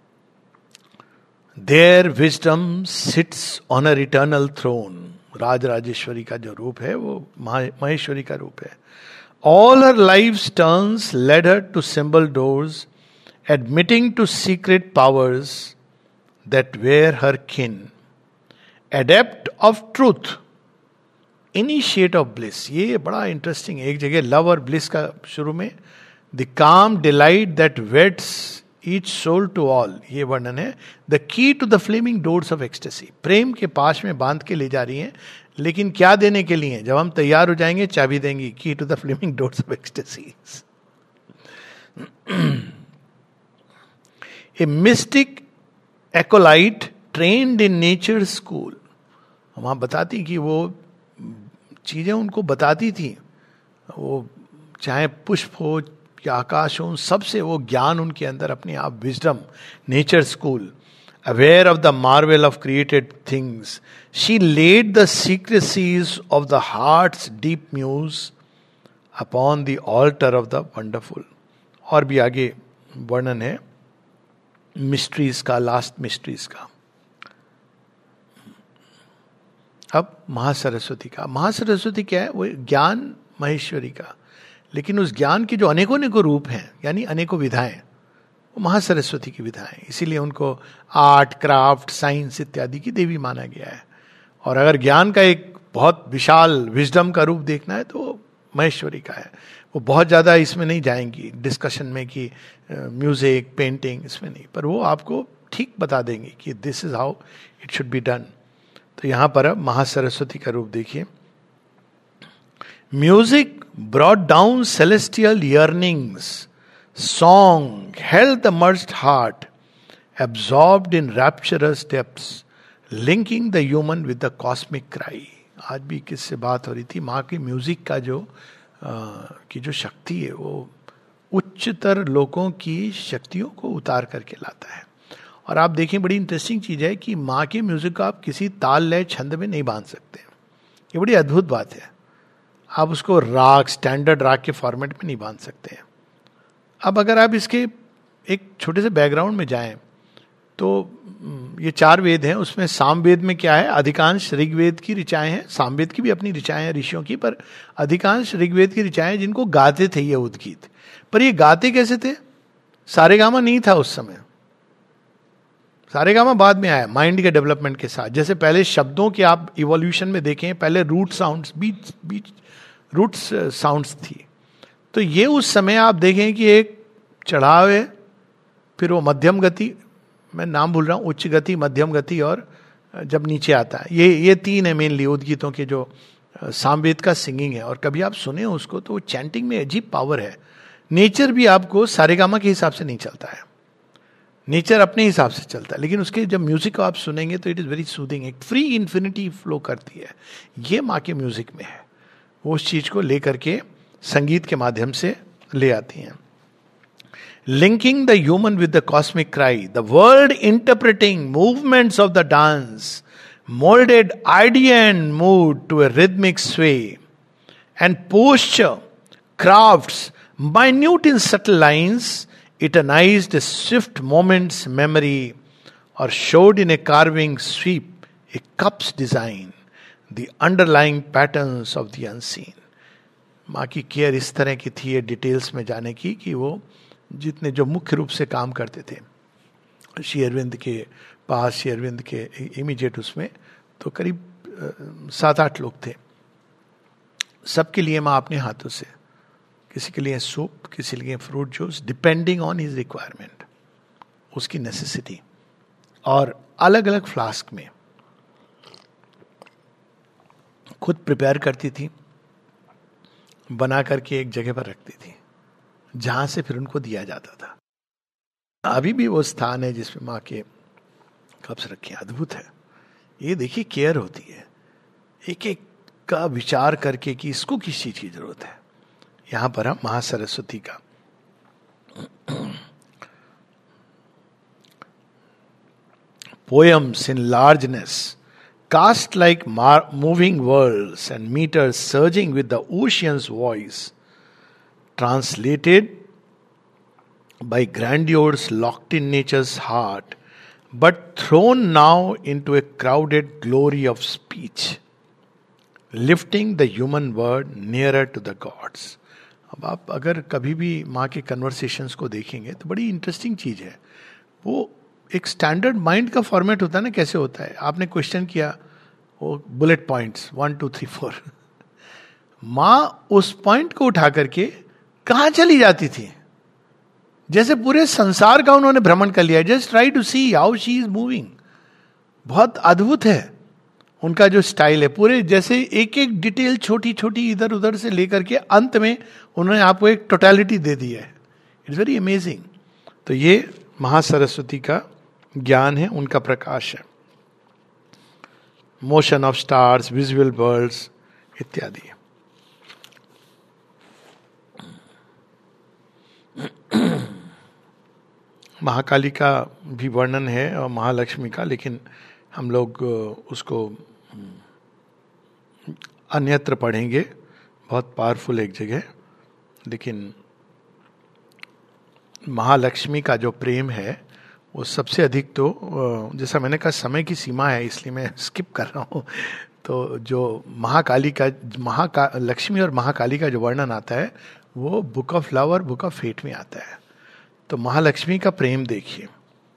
there wisdom sits on a eternal throne. Rajarajeshwari का जो रूप है वो महेश्वरी का रूप है. All her life's turns led her to symbol doors, admitting to secret powers that were her kin. Adept of truth, initiate of bliss. ये बड़ा इंटरेस्टिंग है. एक जगह लव और ब्लिस का शुरू में, the calm delight that weds each soul to all, ये वर्णन है. The key to the flaming doors of ecstasy. प्रेम के पास में बांध के ले जा रही हैं, लेकिन क्या देने के लिए. जब हम तैयार हो जाएंगे चाबी देंगी. Key to the flaming doors of ecstasy. A mystic acolyte trained in nature school. वहां बताती कि वो चीजें उनको बताती थी, वो चाहे पुष्प हो या आकाश हो, सबसे वो ज्ञान उनके अंदर अपने आप, wisdom, nature school. Aware of the marvel of created things, she laid the secrecies of the heart's deep muse upon the altar of the wonderful. और भी आगे वर्णन है मिस्ट्रीज का, लास्ट मिस्ट्रीज का. अब महासरस्वती का. महासरस्वती क्या है? वो ज्ञान महेश्वरी का, लेकिन उस ज्ञान के जो अनेकों अनेकों रूप हैं, यानी अनेकों विधाएं, वो महासरस्वती की विधाएं. इसीलिए उनको आर्ट, क्राफ्ट, साइंस इत्यादि की देवी माना गया है. और अगर ज्ञान का एक बहुत विशाल विजडम का रूप देखना है तो महेश्वरी का है. वो बहुत ज़्यादा इसमें नहीं जाएंगी डिस्कशन में कि म्यूजिक, पेंटिंग, इसमें नहीं, पर वो आपको ठीक बता देंगे कि this is how it should be done. तो यहां पर अब महासरस्वती का रूप देखिए। Music brought down celestial yearnings, song held the merged heart, absorbed in rapturous depths, linking the human with the cosmic cry। आज भी किससे बात हो रही थी, माँ की म्यूजिक का की जो शक्ति है वो उच्चतर लोगों की शक्तियों को उतार करके लाता है। और आप देखें, बड़ी इंटरेस्टिंग चीज है कि माँ के म्यूजिक को आप किसी ताल लय छंद में नहीं बांध सकते। ये बड़ी अद्भुत बात है। आप उसको राग, स्टैंडर्ड राग के फॉर्मेट में नहीं बांध सकते हैं। अब अगर आप इसके एक छोटे से बैकग्राउंड में जाएं तो ये 4 वेद हैं, उसमें सामवेद में क्या है, अधिकांश ऋग्वेद की ऋचाएं हैं, सामवेद की भी अपनी ऋचाएं हैं ऋषियों की, पर अधिकांश ऋग्वेद की ऋचाएं जिनको गाते थे ये उद्गीत। पर ये गाते कैसे थे? सारेगामा नहीं था उस समय, सारेगामा बाद में आया माइंड के डेवलपमेंट के साथ। जैसे पहले शब्दों के आप इवोल्यूशन में देखें, पहले रूट साउंड्स, बीच रूट साउंड्स थी। तो ये उस समय आप देखें कि एक चढ़ाव है, फिर वो मध्यम गति, मैं नाम भूल रहा हूँ, उच्च गति, मध्यम गति, और जब नीचे आता है, ये 3 है मेनली उद्गीतों के जो सामवेद का सिंगिंग है। और कभी आप सुने उसको तो चैंटिंग में अजीब पावर है। नेचर भी आपको सारेगामा के हिसाब से नहीं चलता है, नेचर अपने हिसाब से चलता है, लेकिन उसके जब म्यूजिक को आप सुनेंगे तो इट इज वेरी सूदिंग, एक फ्री इन्फिनिटी फ्लो करती है। ये माँ के म्यूजिक में है, वो उस चीज को लेकर के संगीत के माध्यम से ले आती हैं। Linking the human with the cosmic cry, the world interpreting movements of the dance, moulded idea and mood to a rhythmic sway and posture, crafts minute in subtle lines, eternized a swift moment's memory, or showed in a carving sweep a cup's design, the underlying patterns of the unseen। माँ की care इस तरह की थी, ये details में जाने की, कि वो जितने जो मुख्य रूप से काम करते थे श्री अरविंद के पास, श्री अरविंद के इमीडिएट उसमें, तो करीब 7-8 लोग थे। सबके लिए माँ अपने हाथों से, किसी के लिए सूप, किसी के लिए fruit juice, depending on his requirement, उसकी नेसेसिटी, और अलग अलग फ्लास्क में खुद प्रिपेयर करती थी, बना करके एक जगह पर रखती थी जहां से फिर उनको दिया जाता था। अभी भी वो स्थान है जिसमें माँ के कप्स रखे, अद्भुत है। ये देखिए केयर होती है, एक एक का विचार करके कि इसको किस चीज की जरूरत है। यहां पर हम महासरस्वती का poems in largeness, cast like moving worlds and meters surging with the ocean's voice, translated by grandeurs locked in nature's heart, but thrown now into a crowded glory of speech, lifting the human word nearer to the gods। अब आप अगर कभी भी माँ के conversations को देखेंगे तो बड़ी इंटरेस्टिंग चीज है। वो एक स्टैंडर्ड माइंड का फॉर्मेट होता है ना, कैसे होता है, आपने क्वेश्चन किया, वो बुलेट पॉइंट्स 1 2 3 4, माँ उस पॉइंट को उठा करके कहाँ चली जाती थी, जैसे पूरे संसार का उन्होंने भ्रमण कर लिया। Just try to see how she is moving. बहुत अद्भुत है उनका जो स्टाइल है, पूरे जैसे एक एक डिटेल छोटी छोटी इधर उधर से लेकर के अंत में उन्होंने आपको एक टोटलिटी दे दी है। It's very amazing. तो ये महासरस्वती का ज्ञान है, उनका प्रकाश है। Motion of stars, visual worlds इत्यादि। महाकाली का भी वर्णन है और महालक्ष्मी का, लेकिन हम लोग उसको अन्यत्र पढ़ेंगे, बहुत पावरफुल एक जगह। लेकिन महालक्ष्मी का जो प्रेम है वो सबसे अधिक, तो जैसा मैंने कहा समय की सीमा है इसलिए मैं स्किप कर रहा हूँ। तो जो महाकाली का लक्ष्मी और महाकाली का जो वर्णन आता है वो बुक ऑफ लव और बुक ऑफ फेट में आता है। तो महालक्ष्मी का प्रेम देखिए,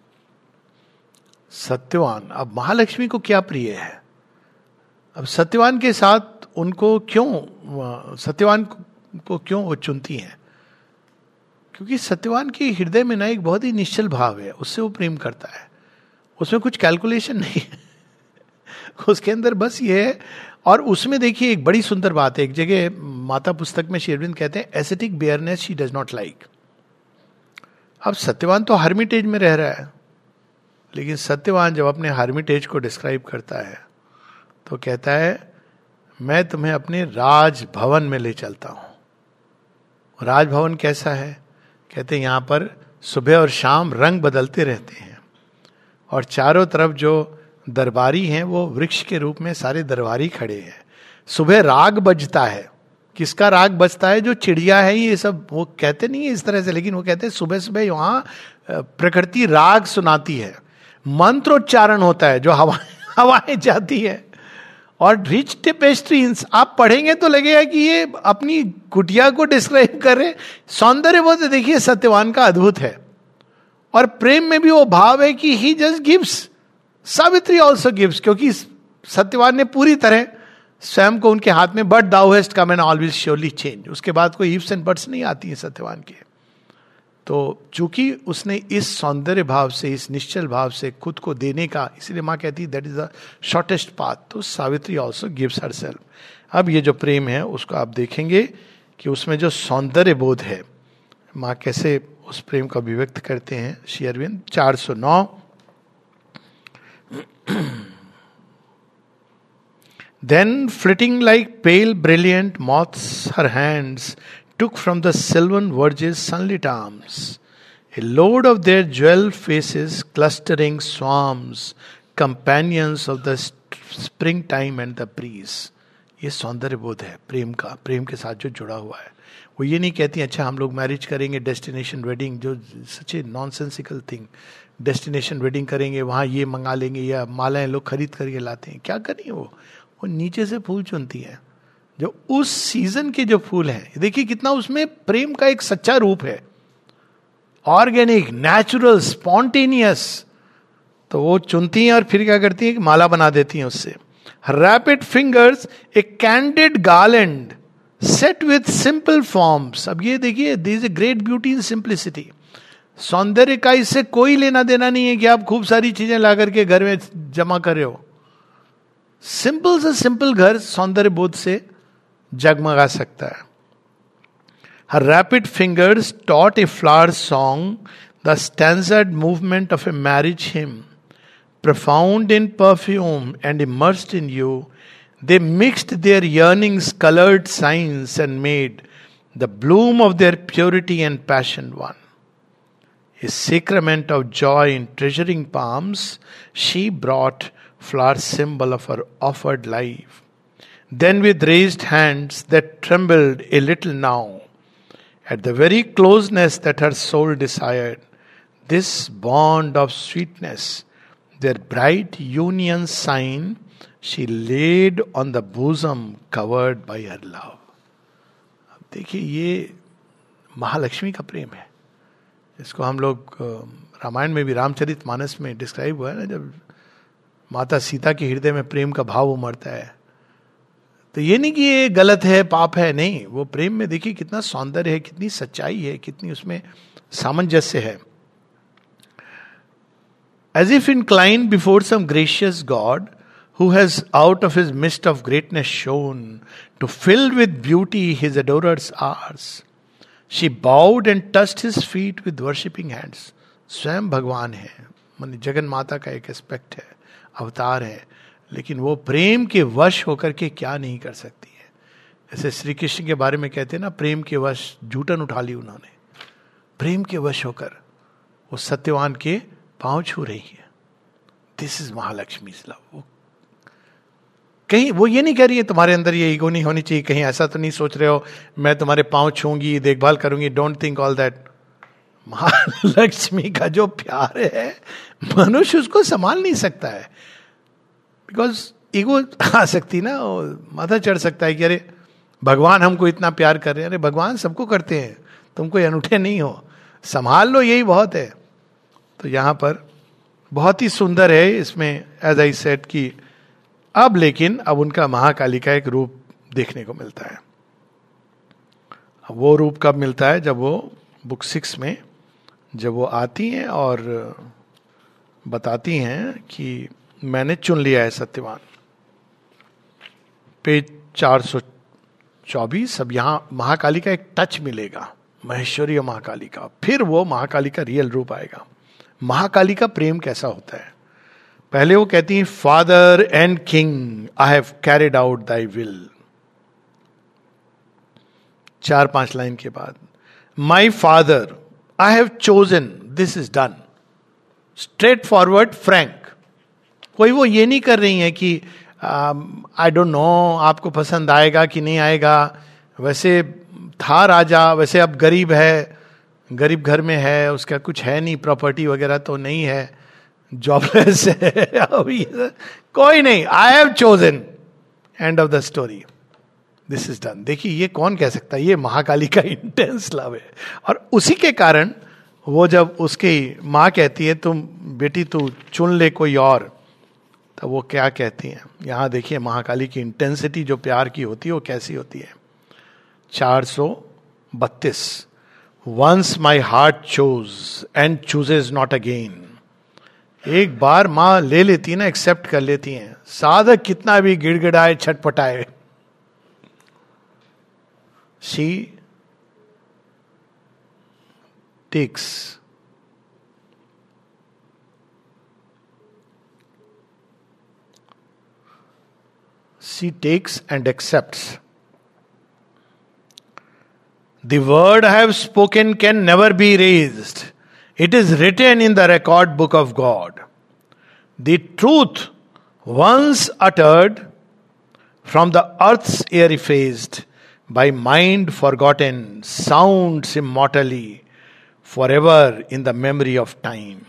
सत्यवान। अब महालक्ष्मी को क्या प्रिय है, अब सत्यवान के साथ उनको क्यों, सत्यवान को क्यों वो चुनती हैं, क्योंकि सत्यवान के हृदय में ना एक बहुत ही निश्चल भाव है, उससे वो प्रेम करता है। उसमें कुछ कैलकुलेशन नहीं है उसके अंदर बस ये है। और उसमें देखिए एक बड़ी सुंदर बात है, एक जगह माता पुस्तक में श्री अरविंद कहते हैं aesthetic bareness she does not like. अब सत्यवान तो हर्मिटेज में रह रहा है, लेकिन सत्यवान जब अपने हर्मिटेज को डिस्क्राइब करता है तो कहता है मैं तुम्हें अपने राजभवन में ले चलता हूं। राजभवन कैसा है? कहते हैं यहां पर सुबह और शाम रंग बदलते रहते हैं और चारों तरफ जो दरबारी हैं वो वृक्ष के रूप में सारे दरबारी खड़े हैं। सुबह राग बजता है। किसका राग बजता है? जो चिड़िया है, ये सब वो कहते नहीं है इस तरह से, लेकिन वो कहते हैं सुबह सुबह वहां प्रकृति राग सुनाती है, मंत्रोच्चारण होता है, जो हवाएं जाती है। और रिच टेपेस्ट्रीज आप पढ़ेंगे तो लगेगा कि ये अपनी कुटिया को डिस्क्राइब कर रहे। सौंदर्य बहुत देखिए सत्यवान का अद्भुत है। और प्रेम में भी वो भाव है कि he just gives, Savitri also gives, क्योंकि सत्यवान ने पूरी तरह स्वयं को उनके हाथ में, but thou hast come and always surely change, उसके बाद कोई इफ्स एंड बट्स नहीं आती है सत्यवान के। तो चूंकि उसने इस सौंदर्य भाव से, इस निश्चल भाव से खुद को देने का, इसलिए माँ कहती है that is the shortest path, तो सावित्री ऑल्सो गिव्स हरसेल्फ। अब ये जो प्रेम है उसको आप देखेंगे कि उसमें जो सौंदर्य बोध है, माँ कैसे उस प्रेम का अभिव्यक्त करते हैं Shri Arvind. 409 Then flitting like pale brilliant moths her hands took from the sylvan verge's sunlit arms, a load of their jewel faces clustering swarms, companions of the springtime and the breeze. ये सौंदर्य बोध है प्रेम का, प्रेम के साथ जो जुड़ा हुआ है। वो ये नहीं कहती अच्छा हम लोग मैरिज करेंगे डेस्टिनेशन वेडिंग, जो such a nonsensical thing, destination wedding करेंगे वहाँ ये मंगा लेंगे या मालाएं लोग खरीद करके लाते हैं। क्या करें वो नीचे से फूल चुनती है, जो उस सीजन के जो फूल हैं। देखिए कितना उसमें प्रेम का एक सच्चा रूप है, ऑर्गेनिक, नेचुरल, स्पॉन्टेनियस। तो वो चुनती हैं और फिर क्या करती हैं, माला बना देती हैं उससे। Rapid fingers a candid garland set with simple forms. अब ये देखिए this is a great beauty in simplicity. सौंदर्य का इससे कोई लेना देना नहीं है कि आप खूब सारी चीजें ला करके घर में जमा कर रहे हो। सिंपल से सिंपल घर सौंदर्य बोध से जगमगा सकता है। Her rapid fingers taught a flower song, the stanza'd movement of a marriage hymn. Profound in perfume and immersed in you, they mixed their yearnings, colored signs, and made the bloom of their purity and passion one. A sacrament of joy in treasuring palms, she brought flower symbol of her offered life. Then with raised hands that trembled a little now, at the very closeness that her soul desired, this bond of sweetness, their bright union sign, she laid on the bosom covered by her love. अब देखिए ये महालक्ष्मी का प्रेम है। इसको हम लोग रामायण में भी, रामचरितमानस में डिस्क्राइब हुआ है ना, जब माता सीता के हृदय में प्रेम का भाव उमड़ता है। तो ये नहीं कि ये गलत है, पाप है, नहीं। वो प्रेम में देखिए कितना सौंदर्य है, कितनी सच्चाई है, कितनी उसमें सामंजस्य है। As if inclined before some gracious God who has out of his mist of greatness shone to fill with beauty his adorers' hours, she bowed and touched his feet with worshipping hands. स्वयं भगवान है, माने जगन माता का एक aspect है, अवतार है, लेकिन वो प्रेम के वश होकर के क्या नहीं कर सकती है। ऐसे श्री कृष्ण के बारे में कहते हैं ना, प्रेम के वश जूटन उठा ली उन्होंने। प्रेम के वश होकर वो सत्यवान के पांव छू रही है। This is Mahalakshmi love. वो कहीं वो ये नहीं कह रही है तुम्हारे अंदर ये ईगो नहीं होनी चाहिए, कहीं ऐसा तो नहीं सोच रहे हो मैं तुम्हारे पांव छूंगी, देखभाल करूंगी, don't think all that. Mahalakshmi का जो प्यार है मनुष्य उसको संभाल नहीं सकता है, बिकॉज ईगो आ सकती ना, माथा चढ़ सकता है कि अरे भगवान हमको इतना प्यार कर रहे हैं। अरे भगवान सबको करते हैं, तुम कोई अनूठे नहीं हो, संभाल लो, यही बहुत है। तो यहां पर बहुत ही सुंदर है इसमें, एज आई सेड कि अब उनका महाकाली का एक रूप देखने को मिलता है। अब वो रूप कब मिलता है? जब वो बुक 6 में जब वो आती हैं और बताती हैं कि मैंने चुन लिया है सत्यवान। पेज 424। अब यहां महाकाली का एक टच मिलेगा, महेश्वरी और महाकाली का, फिर वो महाकाली का रियल रूप आएगा। महाकाली का प्रेम कैसा होता है? पहले वो कहती हैं, father and king I have carried out thy will. 4-5 line के बाद, my father I have chosen this is done. Straight forward, frank. कोई वो ये नहीं कर रही है कि आई डोंट नो आपको पसंद आएगा कि नहीं आएगा, वैसे था राजा, वैसे अब गरीब है, गरीब घर में है, उसका कुछ है नहीं, प्रॉपर्टी वगैरह तो नहीं है, जॉबलेस है, अभी कोई नहीं, I have chosen, end of the story, this is done. देखिए ये कौन कह सकता है, ये महाकाली का इंटेंस लव है। और उसी के कारण वो जब उसकी माँ कहती है तुम बेटी तू चुन ले कोई और, तो वो क्या कहती हैं, यहां देखिए महाकाली की इंटेंसिटी जो प्यार की होती है वो कैसी होती है। 432, once my heart chose and chooses not again. एक बार मां ले लेती है ना, एक्सेप्ट कर लेती हैं, साधक कितना भी गिड़गिड़ाए छटपटाए, she takes. She takes and accepts. The word I have spoken can never be erased. It is written in the record book of God. The truth, once uttered, from the earth's air effaced, by mind forgotten, sounds immortally, forever in the memory of time.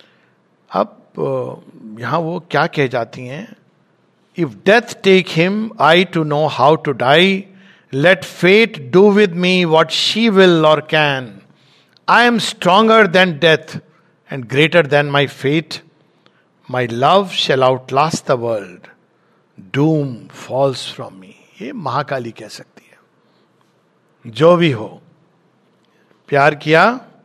अब यहां वो क्या कह जाती हैं, if death take him, I to know how to die. Let fate do with me what she will or can. I am stronger than death and greater than my fate. My love shall outlast the world. Doom falls from me. ये महाकाली कह सकती है। जो भी हो, प्यार किया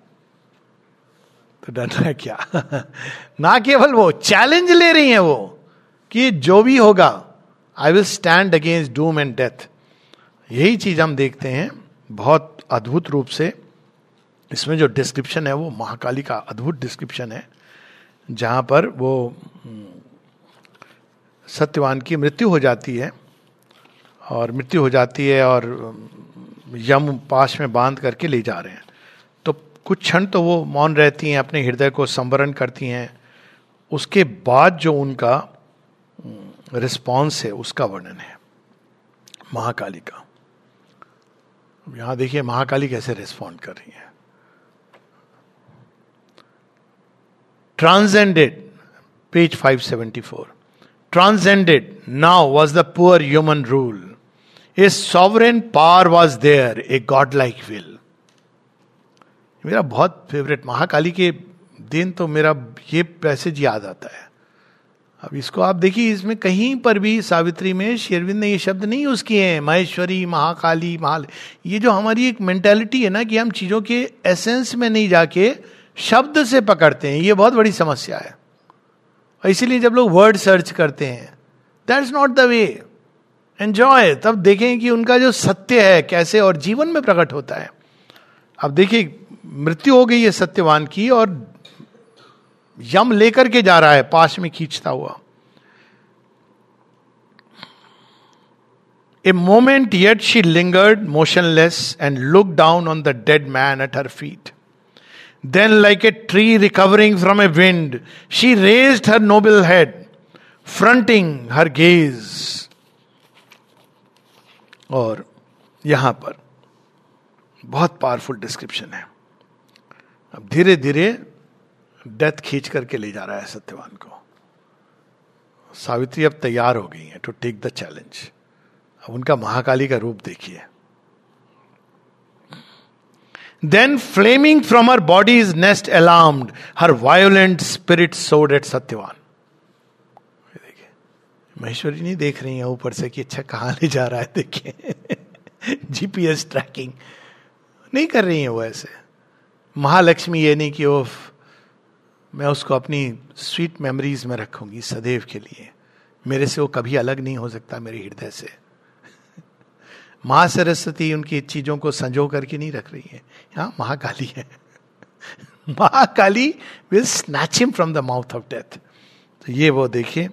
तो डरना क्या। ना केवल वो चैलेंज ले रही हैं वो कि जो भी होगा, I will stand against doom and death. यही चीज हम देखते हैं बहुत अद्भुत रूप से। इसमें जो डिस्क्रिप्शन है वो महाकाली का अद्भुत डिस्क्रिप्शन है, जहां पर वो सत्यवान की मृत्यु हो जाती है, और मृत्यु हो जाती है और यम पाश में बांध करके ले जा रहे हैं। तो कुछ क्षण तो वो मौन रहती हैं, अपने हृदय को संवरण करती हैं। उसके बाद जो उनका रिस्पॉन्स है उसका वर्णन है महाकाली का। यहां देखिए महाकाली कैसे रिस्पॉन्ड कर रही है। Transcended, page 574, transcended now was the poor human rule, a sovereign power was there, a god like will. मेरा बहुत फेवरेट महाकाली के दिन तो मेरा ये पैसेज याद आता है। अब इसको आप देखिए, इसमें कहीं पर भी सावित्री में श्री अरविंद ने ये शब्द नहीं यूज किए हैं, महेश्वरी, महाकाली, महाल। ये जो हमारी एक मेंटेलिटी है ना कि हम चीजों के एसेंस में नहीं जाके शब्द से पकड़ते हैं, ये बहुत बड़ी समस्या है। और इसीलिए जब लोग वर्ड सर्च करते हैं, that is not the way. Enjoy, तब देखें कि उनका जो सत्य है कैसे और जीवन में प्रकट होता है। अब देखिए मृत्यु हो गई है सत्यवान की, और यम लेकर के जा रहा है पाश में खींचता हुआ। A moment yet she lingered motionless and look down on the dead man at her feet. Then like a tree recovering from a wind, she raised her noble head, fronting her gaze. और यहां पर बहुत powerful description है। अब धीरे धीरे death खींच करके ले जा रहा है सत्यवान को। सावित्री अब तैयार हो गई है टू टेक द चैलेंज। अब उनका महाकाली का रूप देखिए। Then flaming from her body's nest alarmed, her violent spirit soared at Satyavan. देखिए महेश्वरी नहीं देख रही है ऊपर से कि अच्छा कहां ले जा रहा है, देखिए जीपीएस ट्रैकिंग नहीं कर रही है वो ऐसे। महालक्ष्मी ये नहीं कि वो मैं उसको अपनी स्वीट मेमोरीज में रखूंगी सदैव के लिए। मेरे से वो कभी अलग नहीं हो सकता मेरे हृदय से। माँ सरस्वती उनकी चीजों को संजो करके नहीं रख रही है, हाँ महाकाली है। Mahakali will snatch him from the mouth of death. तो ये वो देखिए,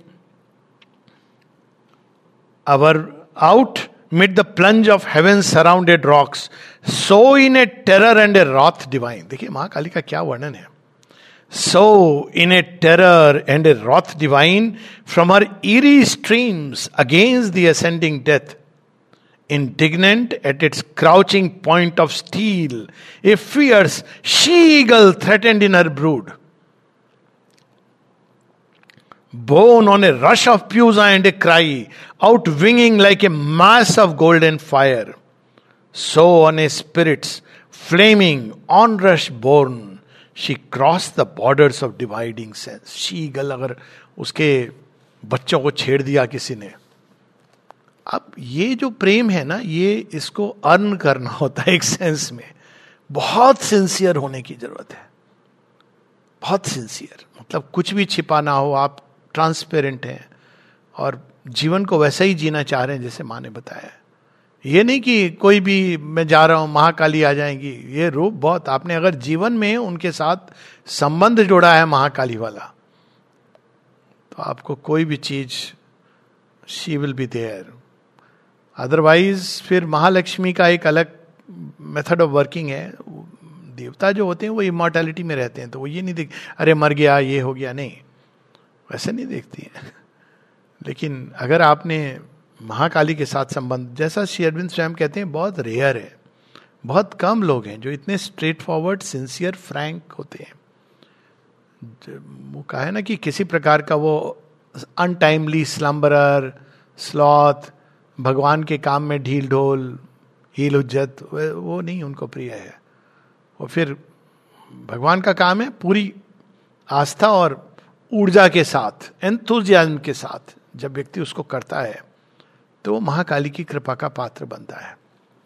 hour out mid the plunge of heaven surrounded rocks, so in a terror and a wrath divine. देखिए महाकाली का क्या वर्णन है। So in a terror and a wrath divine, from her eerie streams against the ascending death, indignant at its crouching point of steel, a fierce she-eagle threatened in her brood. Borne on a rush of pusa and a cry, outwinging like a mass of golden fire, so on a spirit's flaming onrush borne, she crossed the borders of dividing sense. she-eagle अगर उसके बच्चों को छेड़ दिया किसी ने, अब ये जो प्रेम है ना, ये इसको अर्न करना होता है एक सेंस में। बहुत सिंसियर होने की जरूरत है, बहुत सिंसियर, मतलब कुछ भी छिपा ना हो, आप ट्रांसपेरेंट हैं और जीवन को वैसा ही जीना चाह रहे हैं जैसे माँ ने बताया। ये नहीं कि कोई भी मैं जा रहा हूं महाकाली आ जाएंगी, ये रूप बहुत, आपने अगर जीवन में उनके साथ संबंध जोड़ा है महाकाली वाला, तो आपको कोई भी चीज, she will be there. Otherwise फिर महालक्ष्मी का एक अलग मेथड ऑफ वर्किंग है। देवता जो होते हैं वो इमॉर्टैलिटी में रहते हैं, तो वो ये नहीं देख अरे मर गया ये हो गया, नहीं, वैसे नहीं देखती है। लेकिन अगर आपने महाकाली के साथ संबंध, जैसा श्री अरविंद स्वयं कहते हैं, बहुत रेयर है, बहुत कम लोग हैं जो इतने स्ट्रेट फॉरवर्ड, सिंसियर, फ्रैंक होते हैं। वो कहा है ना कि किसी प्रकार का वो अनटाइमली स्लम्बरर, स्लॉथ, भगवान के काम में ढील ढोल, हील हुज्जत, वो नहीं उनको प्रिय है। वो फिर भगवान का काम है पूरी आस्था और ऊर्जा के साथ, एंथुजियाज्म के साथ जब व्यक्ति उसको करता है तो वो महाकाली की कृपा का पात्र बनता है।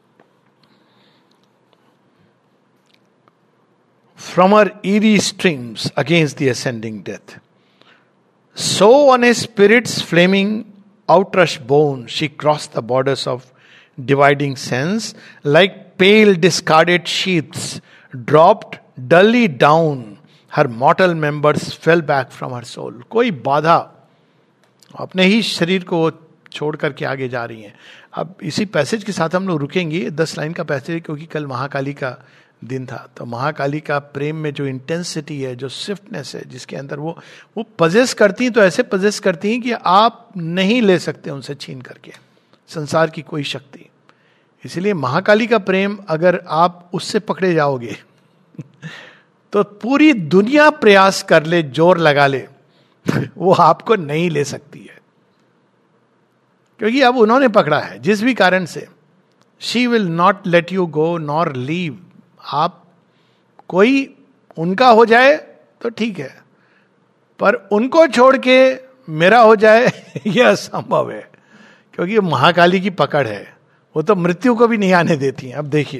From her eerie streams against the ascending death, so on a spirit's flaming outrush bone, she crossed the borders of dividing sense, like pale discarded sheaths dropped dully down, her mortal members fell back from her soul. कोई बाधा, अपने ही शरीर को छोड़ करके आगे जा रही हैं। अब इसी पैसेज के साथ हम लोग रुकेंगे, 10 लाइन का पैसेज, क्योंकि कल महाकाली का दिन था। तो महाकाली का प्रेम में जो इंटेंसिटी है, जो स्विफ्टनेस है, जिसके अंदर वो पजेस करती हैं, तो ऐसे पजेस करती हैं कि आप नहीं ले सकते उनसे छीन करके संसार की कोई शक्ति। इसलिए महाकाली का प्रेम अगर आप उससे पकड़े जाओगे तो पूरी दुनिया प्रयास कर ले, जोर लगा ले, वो आपको नहीं ले सकती है, क्योंकि अब उन्होंने पकड़ा है जिस भी कारण से। She will not let you go nor leave. आप कोई उनका हो जाए तो ठीक है, पर उनको छोड़ के मेरा हो जाए यह असंभव है, क्योंकि महाकाली की पकड़ है, वो तो मृत्यु को भी नहीं आने देती हैं। अब देखिए,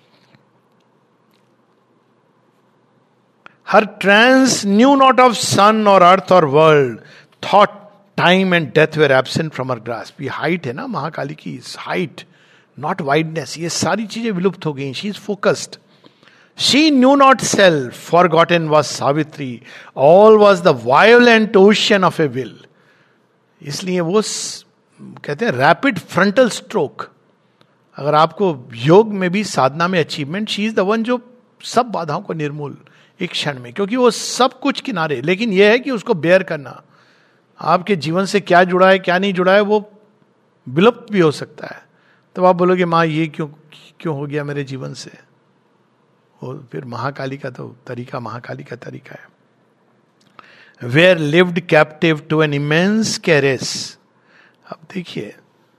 her trance knew not of sun और अर्थ और world, thought time and death were absent from her grasp. ये हाइट है ना महाकाली की, हाइट नॉट वाइडनेस, ये सारी चीजें विलुप्त हो गई। She is focused. She knew not self, forgotten was Savitri, all was the violent ocean of a will. इसलिए वो कहते हैं रैपिड फ्रंटल स्ट्रोक। अगर आपको योग में भी, साधना में achievement, she is the one जो सब बाधाओं को निर्मूल एक क्षण में, क्योंकि वो सब कुछ किनारे, लेकिन यह है कि उसको बेयर करना। आपके जीवन से क्या जुड़ा है क्या नहीं जुड़ा है वो विलुप्त भी हो सकता है। तो आप बोलोगे माँ ये क्यों हो गया मेरे जीवन से, वो फिर महाकाली का तो तरीका, महाकाली का तरीका है। Where lived captive to an immense caress. अब देखिए,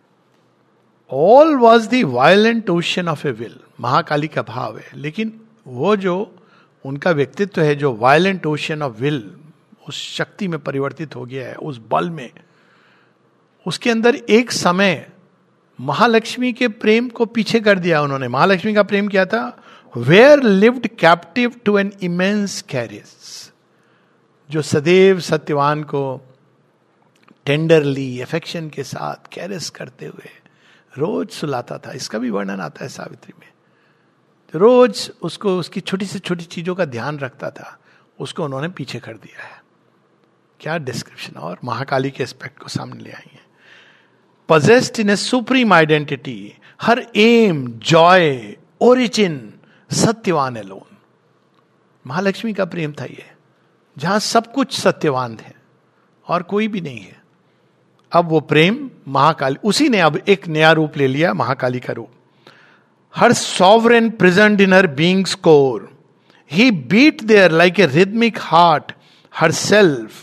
all was the violent ocean of a will, Mahakali का भाव है, लेकिन वो जो उनका व्यक्तित्व है जो वायलेंट ओशन ऑफ विल, उस शक्ति में परिवर्तित हो गया है, उस बल में, उसके अंदर एक समय महालक्ष्मी के प्रेम को पीछे कर दिया उन्होंने। महालक्ष्मी का प्रेम क्या था? Where lived captive to an immense caress. जो सदैव सत्यवान को टेंडरली अफेक्शन के साथ कैरेस करते हुए रोज सुलाता था। इसका भी वर्णन आता है सावित्री में। रोज उसको उसकी छोटी से छोटी चीजों का ध्यान रखता था, उसको उन्होंने पीछे कर दिया है। क्या डिस्क्रिप्शन, और महाकाली के एस्पेक्ट को सामने ले आई है। possessed in a supreme identity, her aim, joy, origin, Satyavan alone। Mahalakshmi का प्रेम था ये, जहां सब कुछ सत्यवान थे और कोई भी नहीं है। अब वो प्रेम महाकाली, उसी ने अब एक नया रूप ले लिया, महाकाली का रूप। हर sovereign present in her being's core, he beat there like a rhythmic heart, herself,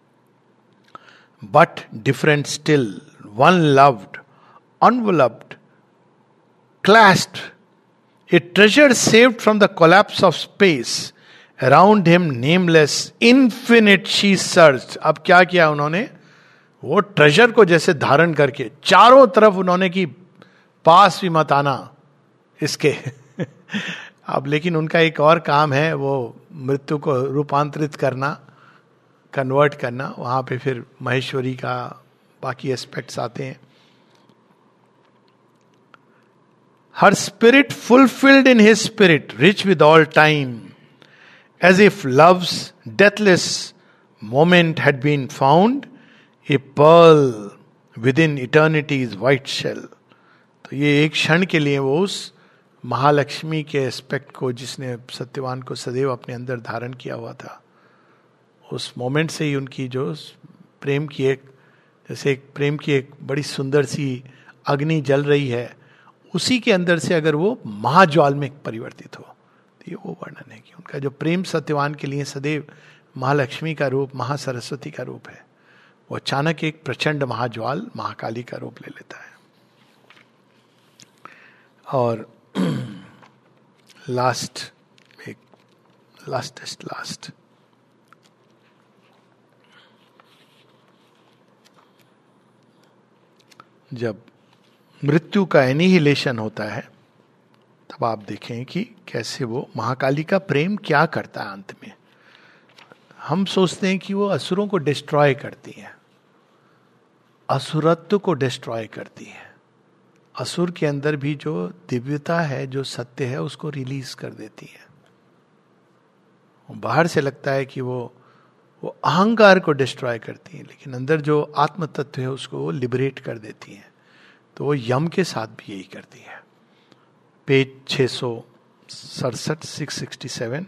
but different still, one loved, enveloped, clasped, a treasure saved from the collapse of space, around him nameless, infinite she searched। अब क्या किया उन्होंने, वो treasure को जैसे धारण करके चारों तरफ उन्होंने की पास भी मत आना इसके अब लेकिन उनका एक और काम है, वो मृत्यु को रूपांतरित करना, कन्वर्ट करना। वहां पे फिर महेश्वरी का बाकी एस्पेक्ट्स आते हैं। Her spirit fulfilled in his spirit, rich with all time, as if love's deathless moment had been found, a pearl within eternity's white shell. तो ये एक क्षण के लिए वो उस महालक्ष्मी के एस्पेक्ट को, जिसने सत्यवान को सदैव अपने अंदर धारण किया हुआ था, उस मोमेंट से ही उनकी जो प्रेम की एक, जैसे एक प्रेम की एक बड़ी सुंदर सी अग्नि जल रही है, उसी के अंदर से अगर वो महाज्वाल में परिवर्तित हो, तो ये वो वर्णन है कि उनका जो प्रेम सत्यवान के लिए सदैव महालक्ष्मी का रूप, महासरस्वती का रूप है, वो अचानक एक प्रचंड महाज्वाल महाकाली का रूप ले लेता है। और लास्ट जब मृत्यु का एनिहिलेशन होता है, तब आप देखें कि कैसे वो महाकाली का प्रेम क्या करता है अंत में। हम सोचते हैं कि वो असुरों को डिस्ट्रॉय करती है, असुरत्व को डिस्ट्रॉय करती है। असुर के अंदर भी जो दिव्यता है, जो सत्य है, उसको रिलीज कर देती है। बाहर से लगता है कि वो अहंकार को डिस्ट्रॉय करती है, लेकिन अंदर जो आत्म तत्व है उसको लिबरेट कर देती है। तो वो यम के साथ भी यही करती है। Page 667, 667।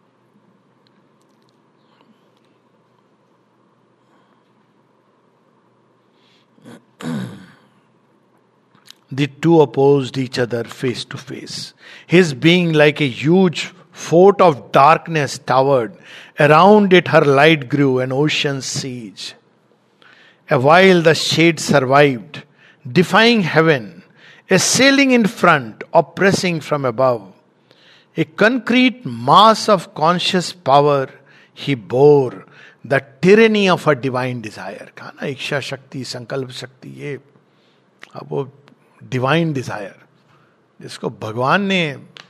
The two opposed each other face to face. His being like a huge fort of darkness towered. Around it her light grew, an ocean's siege. A while the shade survived, defying heaven, assailing in front, oppressing from above. A concrete mass of conscious power he bore, the tyranny of a divine desire. कहा ना, इच्छा शक्ति, संकल्प शक्ति, ये अब वो divine desire जिसको भगवान ने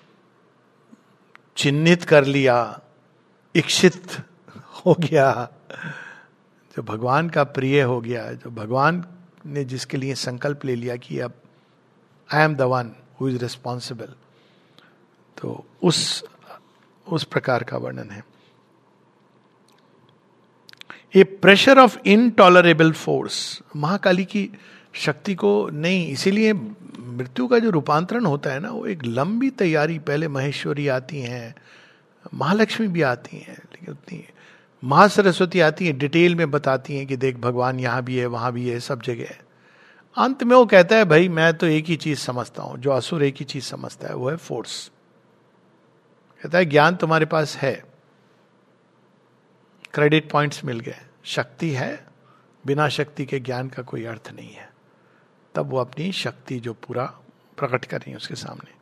चिन्हित कर लिया, इच्छित हो गया, जो भगवान का प्रिय हो गया, जो भगवान ने जिसके लिए संकल्प ले लिया कि अब I am the one who is responsible. तो उस प्रकार का वर्णन है। A pressure of intolerable force, Mahakali की शक्ति को नहीं, इसीलिए मृत्यु का जो रूपांतरण होता है ना, वो एक लंबी तैयारी। पहले महेश्वरी आती हैं, महालक्ष्मी भी आती हैं, लेकिन उतनी महासरस्वती आती है, डिटेल में बताती हैं कि देख भगवान यहाँ भी है, वहां भी है, सब जगह है। अंत में वो कहता है भाई मैं तो एक ही चीज समझता हूं, जो असुर एक ही चीज समझता है, वो है फोर्स। कहता है ज्ञान तुम्हारे पास है, क्रेडिट पॉइंट्स मिल गए, शक्ति है, बिना शक्ति के ज्ञान का कोई अर्थ नहीं है। तब वो अपनी शक्ति जो पूरा प्रकट कर रही है उसके सामने।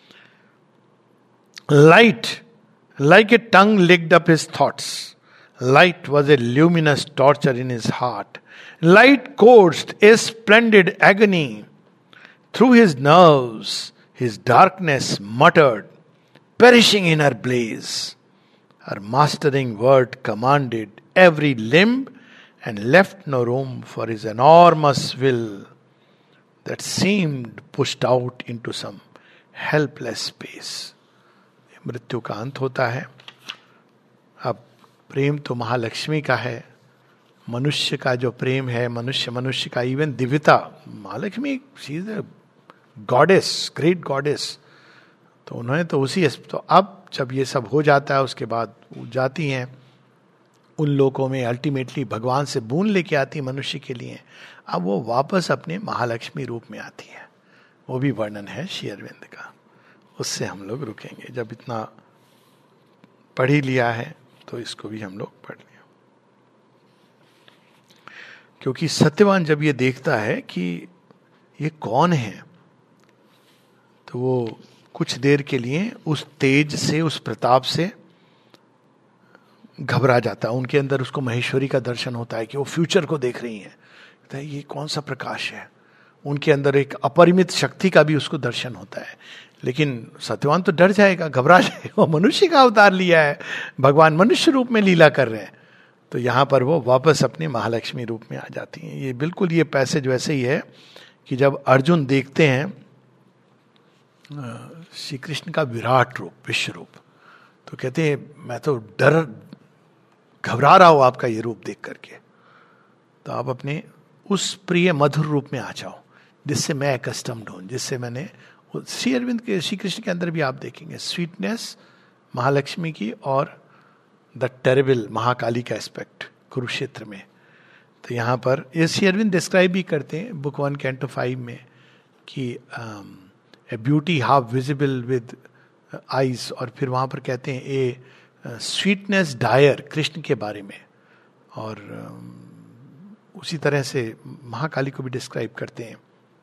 Light like a tongue licked up his thoughts, light was a luminous torture in his heart, light coursed a splendid agony through his nerves, his darkness muttered, perishing in her blaze. Her mastering word commanded every limb and left no room for his enormous will that seemed pushed out into some helpless space. मृत्यु का अंत होता है. अब प्रेम तो महालक्ष्मी का है. मनुष्य का जो प्रेम है, मनुष्य का, इवन दिव्यता, Mahalakshmi she is a goddess, great goddess. तो उन्होंने तो तो अब जब ये सब हो जाता है उसके बाद वो जाती हैं उन लोगों में, अल्टीमेटली भगवान से बूंद लेके आती मनुष्य के लिए. अब वो वापस अपने महालक्ष्मी रूप में आती है. वो भी वर्णन है श्री अरविंद का. उससे हम लोग रुकेंगे. जब इतना पढ़ ही लिया है तो इसको भी हम लोग पढ़ लिया. क्योंकि सत्यवान जब ये देखता है कि ये कौन है, तो वो कुछ देर के लिए उस तेज से, उस प्रताप से घबरा जाता है. उनके अंदर उसको महेश्वरी का दर्शन होता है कि वो फ्यूचर को देख रही हैं. कहता है ये कौन सा प्रकाश है. उनके अंदर एक अपरिमित शक्ति का भी उसको दर्शन होता है. लेकिन सत्यवान तो डर जाएगा, घबरा जाएगा. वो मनुष्य का अवतार लिया है, भगवान मनुष्य रूप में लीला कर रहे हैं. तो यहाँ पर वो वापस अपने महालक्ष्मी रूप में आ जाती हैं. ये बिल्कुल ये पैसेज वैसे ही है कि जब अर्जुन देखते हैं श्री कृष्ण का विराट रूप, विश्व रूप, तो कहते हैं मैं तो घबरा रहा हूं आपका ये रूप देख करके. तो आप अपने उस प्रिय मधुर रूप में आ जाओ जिससे मैं एकस्टम्ड हूं, जिससे मैंने श्री अरविंद के, श्री कृष्ण के अंदर भी आप देखेंगे स्वीटनेस महालक्ष्मी की और द टेरेबल महाकाली का एस्पेक्ट कुरुक्षेत्र में. तो यहाँ पर ये श्री अरविंद डिस्क्राइब भी करते हैं बुक 1 कैंटो 5 में कि a beauty half visible with eyes, और फिर वहाँ पर कहते हैं ए स्वीटनेस डायर कृष्ण के बारे में. और उसी तरह से महाकाली को भी डिस्क्राइब करते हैं.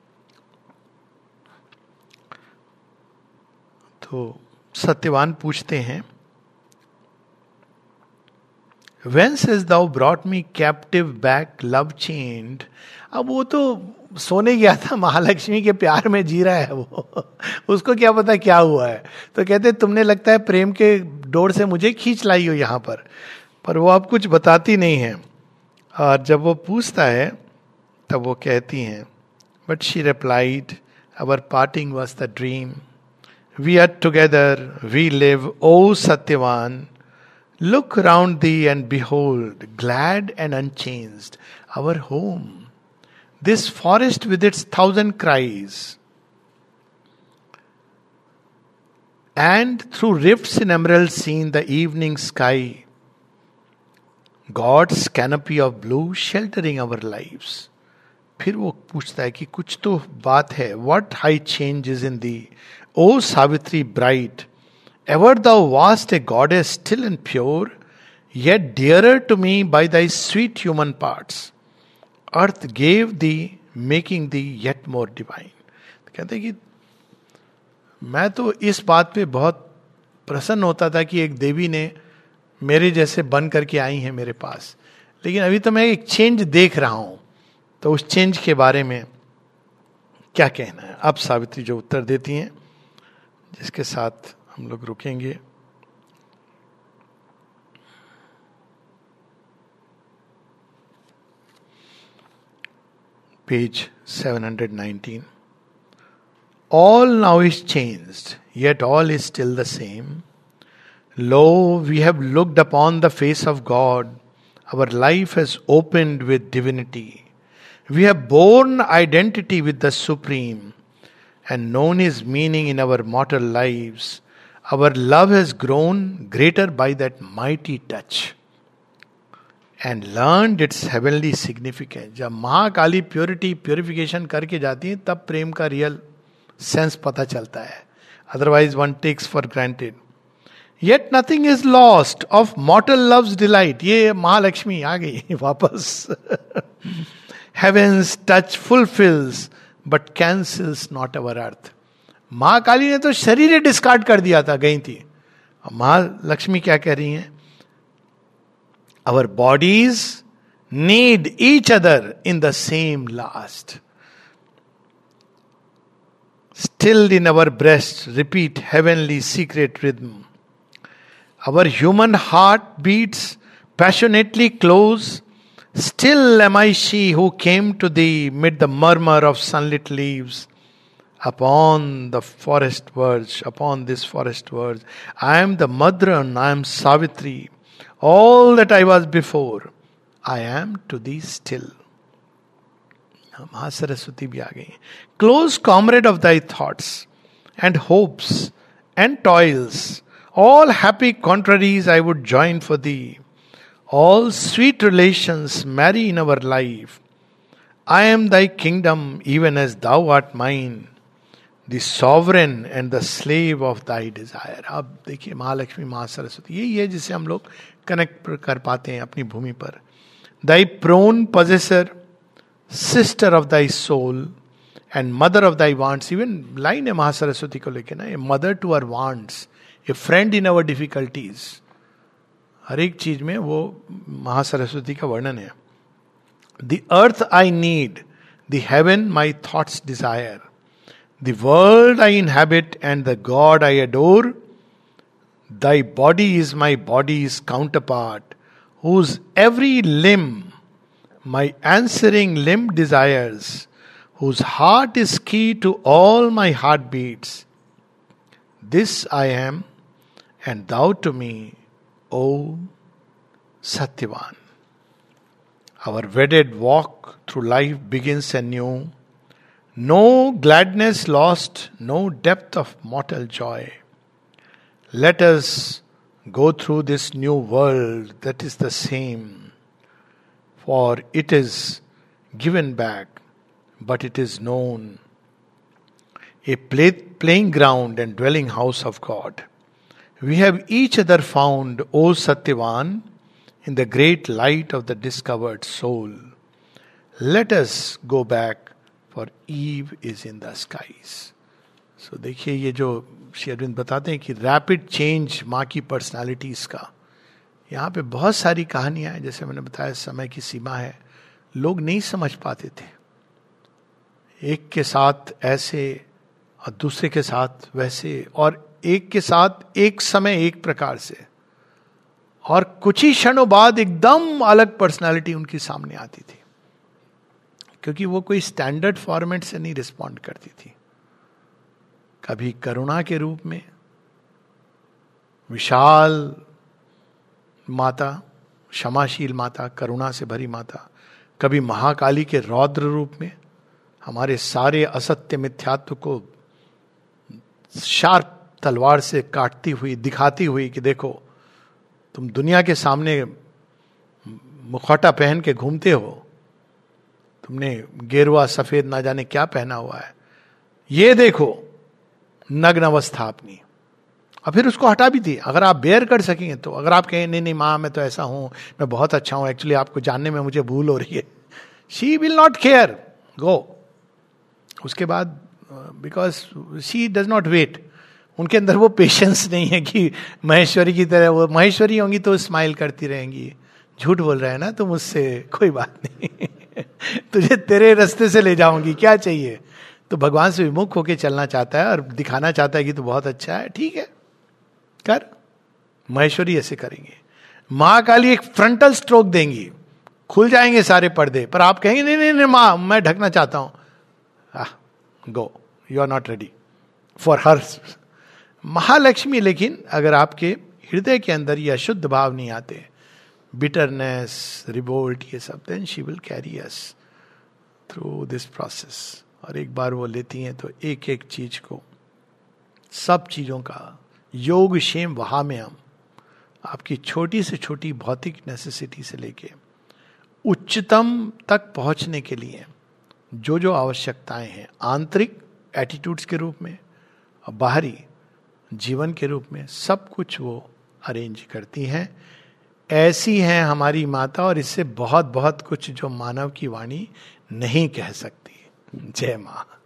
तो सत्यवान पूछते हैं Whence hast thou brought me captive back, love chained? अब वो तो सोने गया था, महालक्ष्मी के प्यार में जी रहा है वो. उसको क्या पता क्या हुआ है. तो कहते तुमने लगता है प्रेम के डोर से मुझे खींच लाई हो यहाँ पर वो अब कुछ बताती नहीं है. और जब वो पूछता है तब वो कहती हैं but she replied our parting was the dream, we are together, we live, O Satyavan, look round thee and behold, glad and unchanged, our home, this forest with its 1,000 cries, and through rifts in emerald seen the evening sky, God's canopy of blue sheltering our lives. फिर वो पूछता है कि कुछ तो बात है. What high change is in thee, O Savitri bright, ever thou wast a goddess still and pure, yet dearer to me by thy sweet human parts. Earth gave thee, making thee yet more divine. कहते हैं कि मैं तो इस बात पे बहुत प्रसन्न होता था कि एक देवी ने मेरे जैसे बन करके आई हैं मेरे पास, लेकिन अभी तो मैं एक चेंज देख रहा हूं. तो उस चेंज के बारे में क्या कहना है. अब सावित्री जो उत्तर देती हैं, जिसके साथ हम लोग रुकेंगे. Page 719. All now is changed, yet all is still the same. Lo, we have looked upon the face of God. Our life has opened with divinity. We have borne identity with the Supreme and known His meaning in our mortal lives. Our love has grown greater by that mighty touch and learned its heavenly significance. जब Mahakali purification करके जाती है तब प्रेम का real sense पता चलता है. Otherwise one takes for granted. Yet nothing is lost of mortal love's delight. ये महालक्ष्मी आ गई वापस. Heaven's touch fulfills but cancels not our earth. Mahakali ने तो शरीर डिस्कार्ड कर दिया था, गई थी. महालक्ष्मी क्या कह रही हैं? Our bodies need each other in the same last. Stilled in our breasts, repeat heavenly secret rhythm. Our human heart beats passionately close. Still am I she who came to thee mid the murmur of sunlit leaves. Upon the forest verge, upon this forest verge, I am the Madran, I am Savitri. All that I was before, I am to thee still. Mahasaraswati भी आ गई. Close comrade of thy thoughts and hopes and toils, all happy contraries I would join for thee. All sweet relations marry in our life. I am thy kingdom even as thou art mine, the sovereign and the slave of thy desire. अब देखिए महालक्ष्मी महासरस्वती यही है जिसे हम लोग connect कर पाते हैं अपनी भूमि पर. Thy prone possessor, sister of thy soul and mother of thy wants. Even line है महासरस्वती को लेके ना, a mother to our wants, a friend in our difficulties. हर एक चीज में वो महासरस्वती का वर्णन है. The earth I need, the heaven my thoughts desire, the world I inhabit and the God I adore. Thy body is my body's counterpart, whose every limb my answering limb desires, whose heart is key to all my heartbeats. This I am, and thou to me, O Satyavan. Our wedded walk through life begins anew. No gladness lost, no depth of mortal joy. Let us go through this new world that is the same. For it is given back, but it is known, a playing ground and dwelling house of God. We have each other found, O Satyavan, in the great light of the discovered soul. Let us go back, for Eve is in the skies. So देखिए ये जो श्री अरविंद बताते हैं कि rapid change माँ की personalities का, यहाँ पे बहुत सारी कहानियां हैं. जैसे मैंने बताया समय की सीमा है, लोग नहीं समझ पाते थे. एक के साथ ऐसे और दूसरे के साथ वैसे, और एक के साथ एक समय एक प्रकार से, और कुछ ही क्षणों बाद एकदम अलग पर्सनालिटी उनकी सामने आती थी, क्योंकि वो कोई स्टैंडर्ड फॉर्मेट से नहीं रिस्पॉन्ड करती थी. कभी करुणा के रूप में विशाल माता, क्षमाशील माता, करुणा से भरी माता, कभी महाकाली के रौद्र रूप में हमारे सारे असत्य मिथ्यात्व को शार्प तलवार से काटती हुई, दिखाती हुई कि देखो तुम दुनिया के सामने मुखौटा पहन के घूमते हो, तुमने गेरुआ सफेद ना जाने क्या पहना हुआ है, ये देखो नग्न अवस्था अपनी. और फिर उसको हटा भी दी. अगर आप बेयर कर सकेंगे तो. अगर आप कहें नहीं नहीं माँ मैं तो ऐसा हूं, मैं बहुत अच्छा हूं, एक्चुअली आपको जानने में मुझे भूल हो रही है, she will not care, go. उसके बाद because she does not wait, उनके अंदर वो पेशेंस नहीं है कि महेश्वरी की तरह. वो महेश्वरी होंगी तो स्माइल करती रहेंगी, झूठ बोल रहा है ना तो मुझसे कोई बात नहीं तुझे तेरे रास्ते से ले जाऊंगी, क्या चाहिए. तो भगवान से विमुख होके चलना चाहता है और दिखाना चाहता है कि तू बहुत अच्छा है, ठीक है कर. महेश्वरी ऐसे करेंगे. महाकाली एक फ्रंटल स्ट्रोक देंगी, खुल जाएंगे सारे पर्दे, पर आप कहेंगे नहीं नहीं नहीं माँ मैं ढकना चाहता हूं, go, you are not ready for her. Mahalakshmi लेकिन अगर आपके हृदय के अंदर ये अशुद्ध भाव नहीं आते, बिटरनेस, रिवोल्ट, ये सब, then she will carry us through this process. और एक बार वो लेती हैं तो एक एक चीज को, सब चीजों का योग क्षेम वहा में हम आपकी छोटी से छोटी भौतिक नेसेसिटी से लेके उच्चतम तक पहुंचने के लिए जो जो आवश्यकताएं हैं, आंतरिक एटीट्यूड्स के रूप में और बाहरी जीवन के रूप में, सब कुछ वो अरेंज करती हैं. ऐसी हैं हमारी माता, और इससे बहुत बहुत कुछ जो मानव की वाणी नहीं कह सकती. जय मां.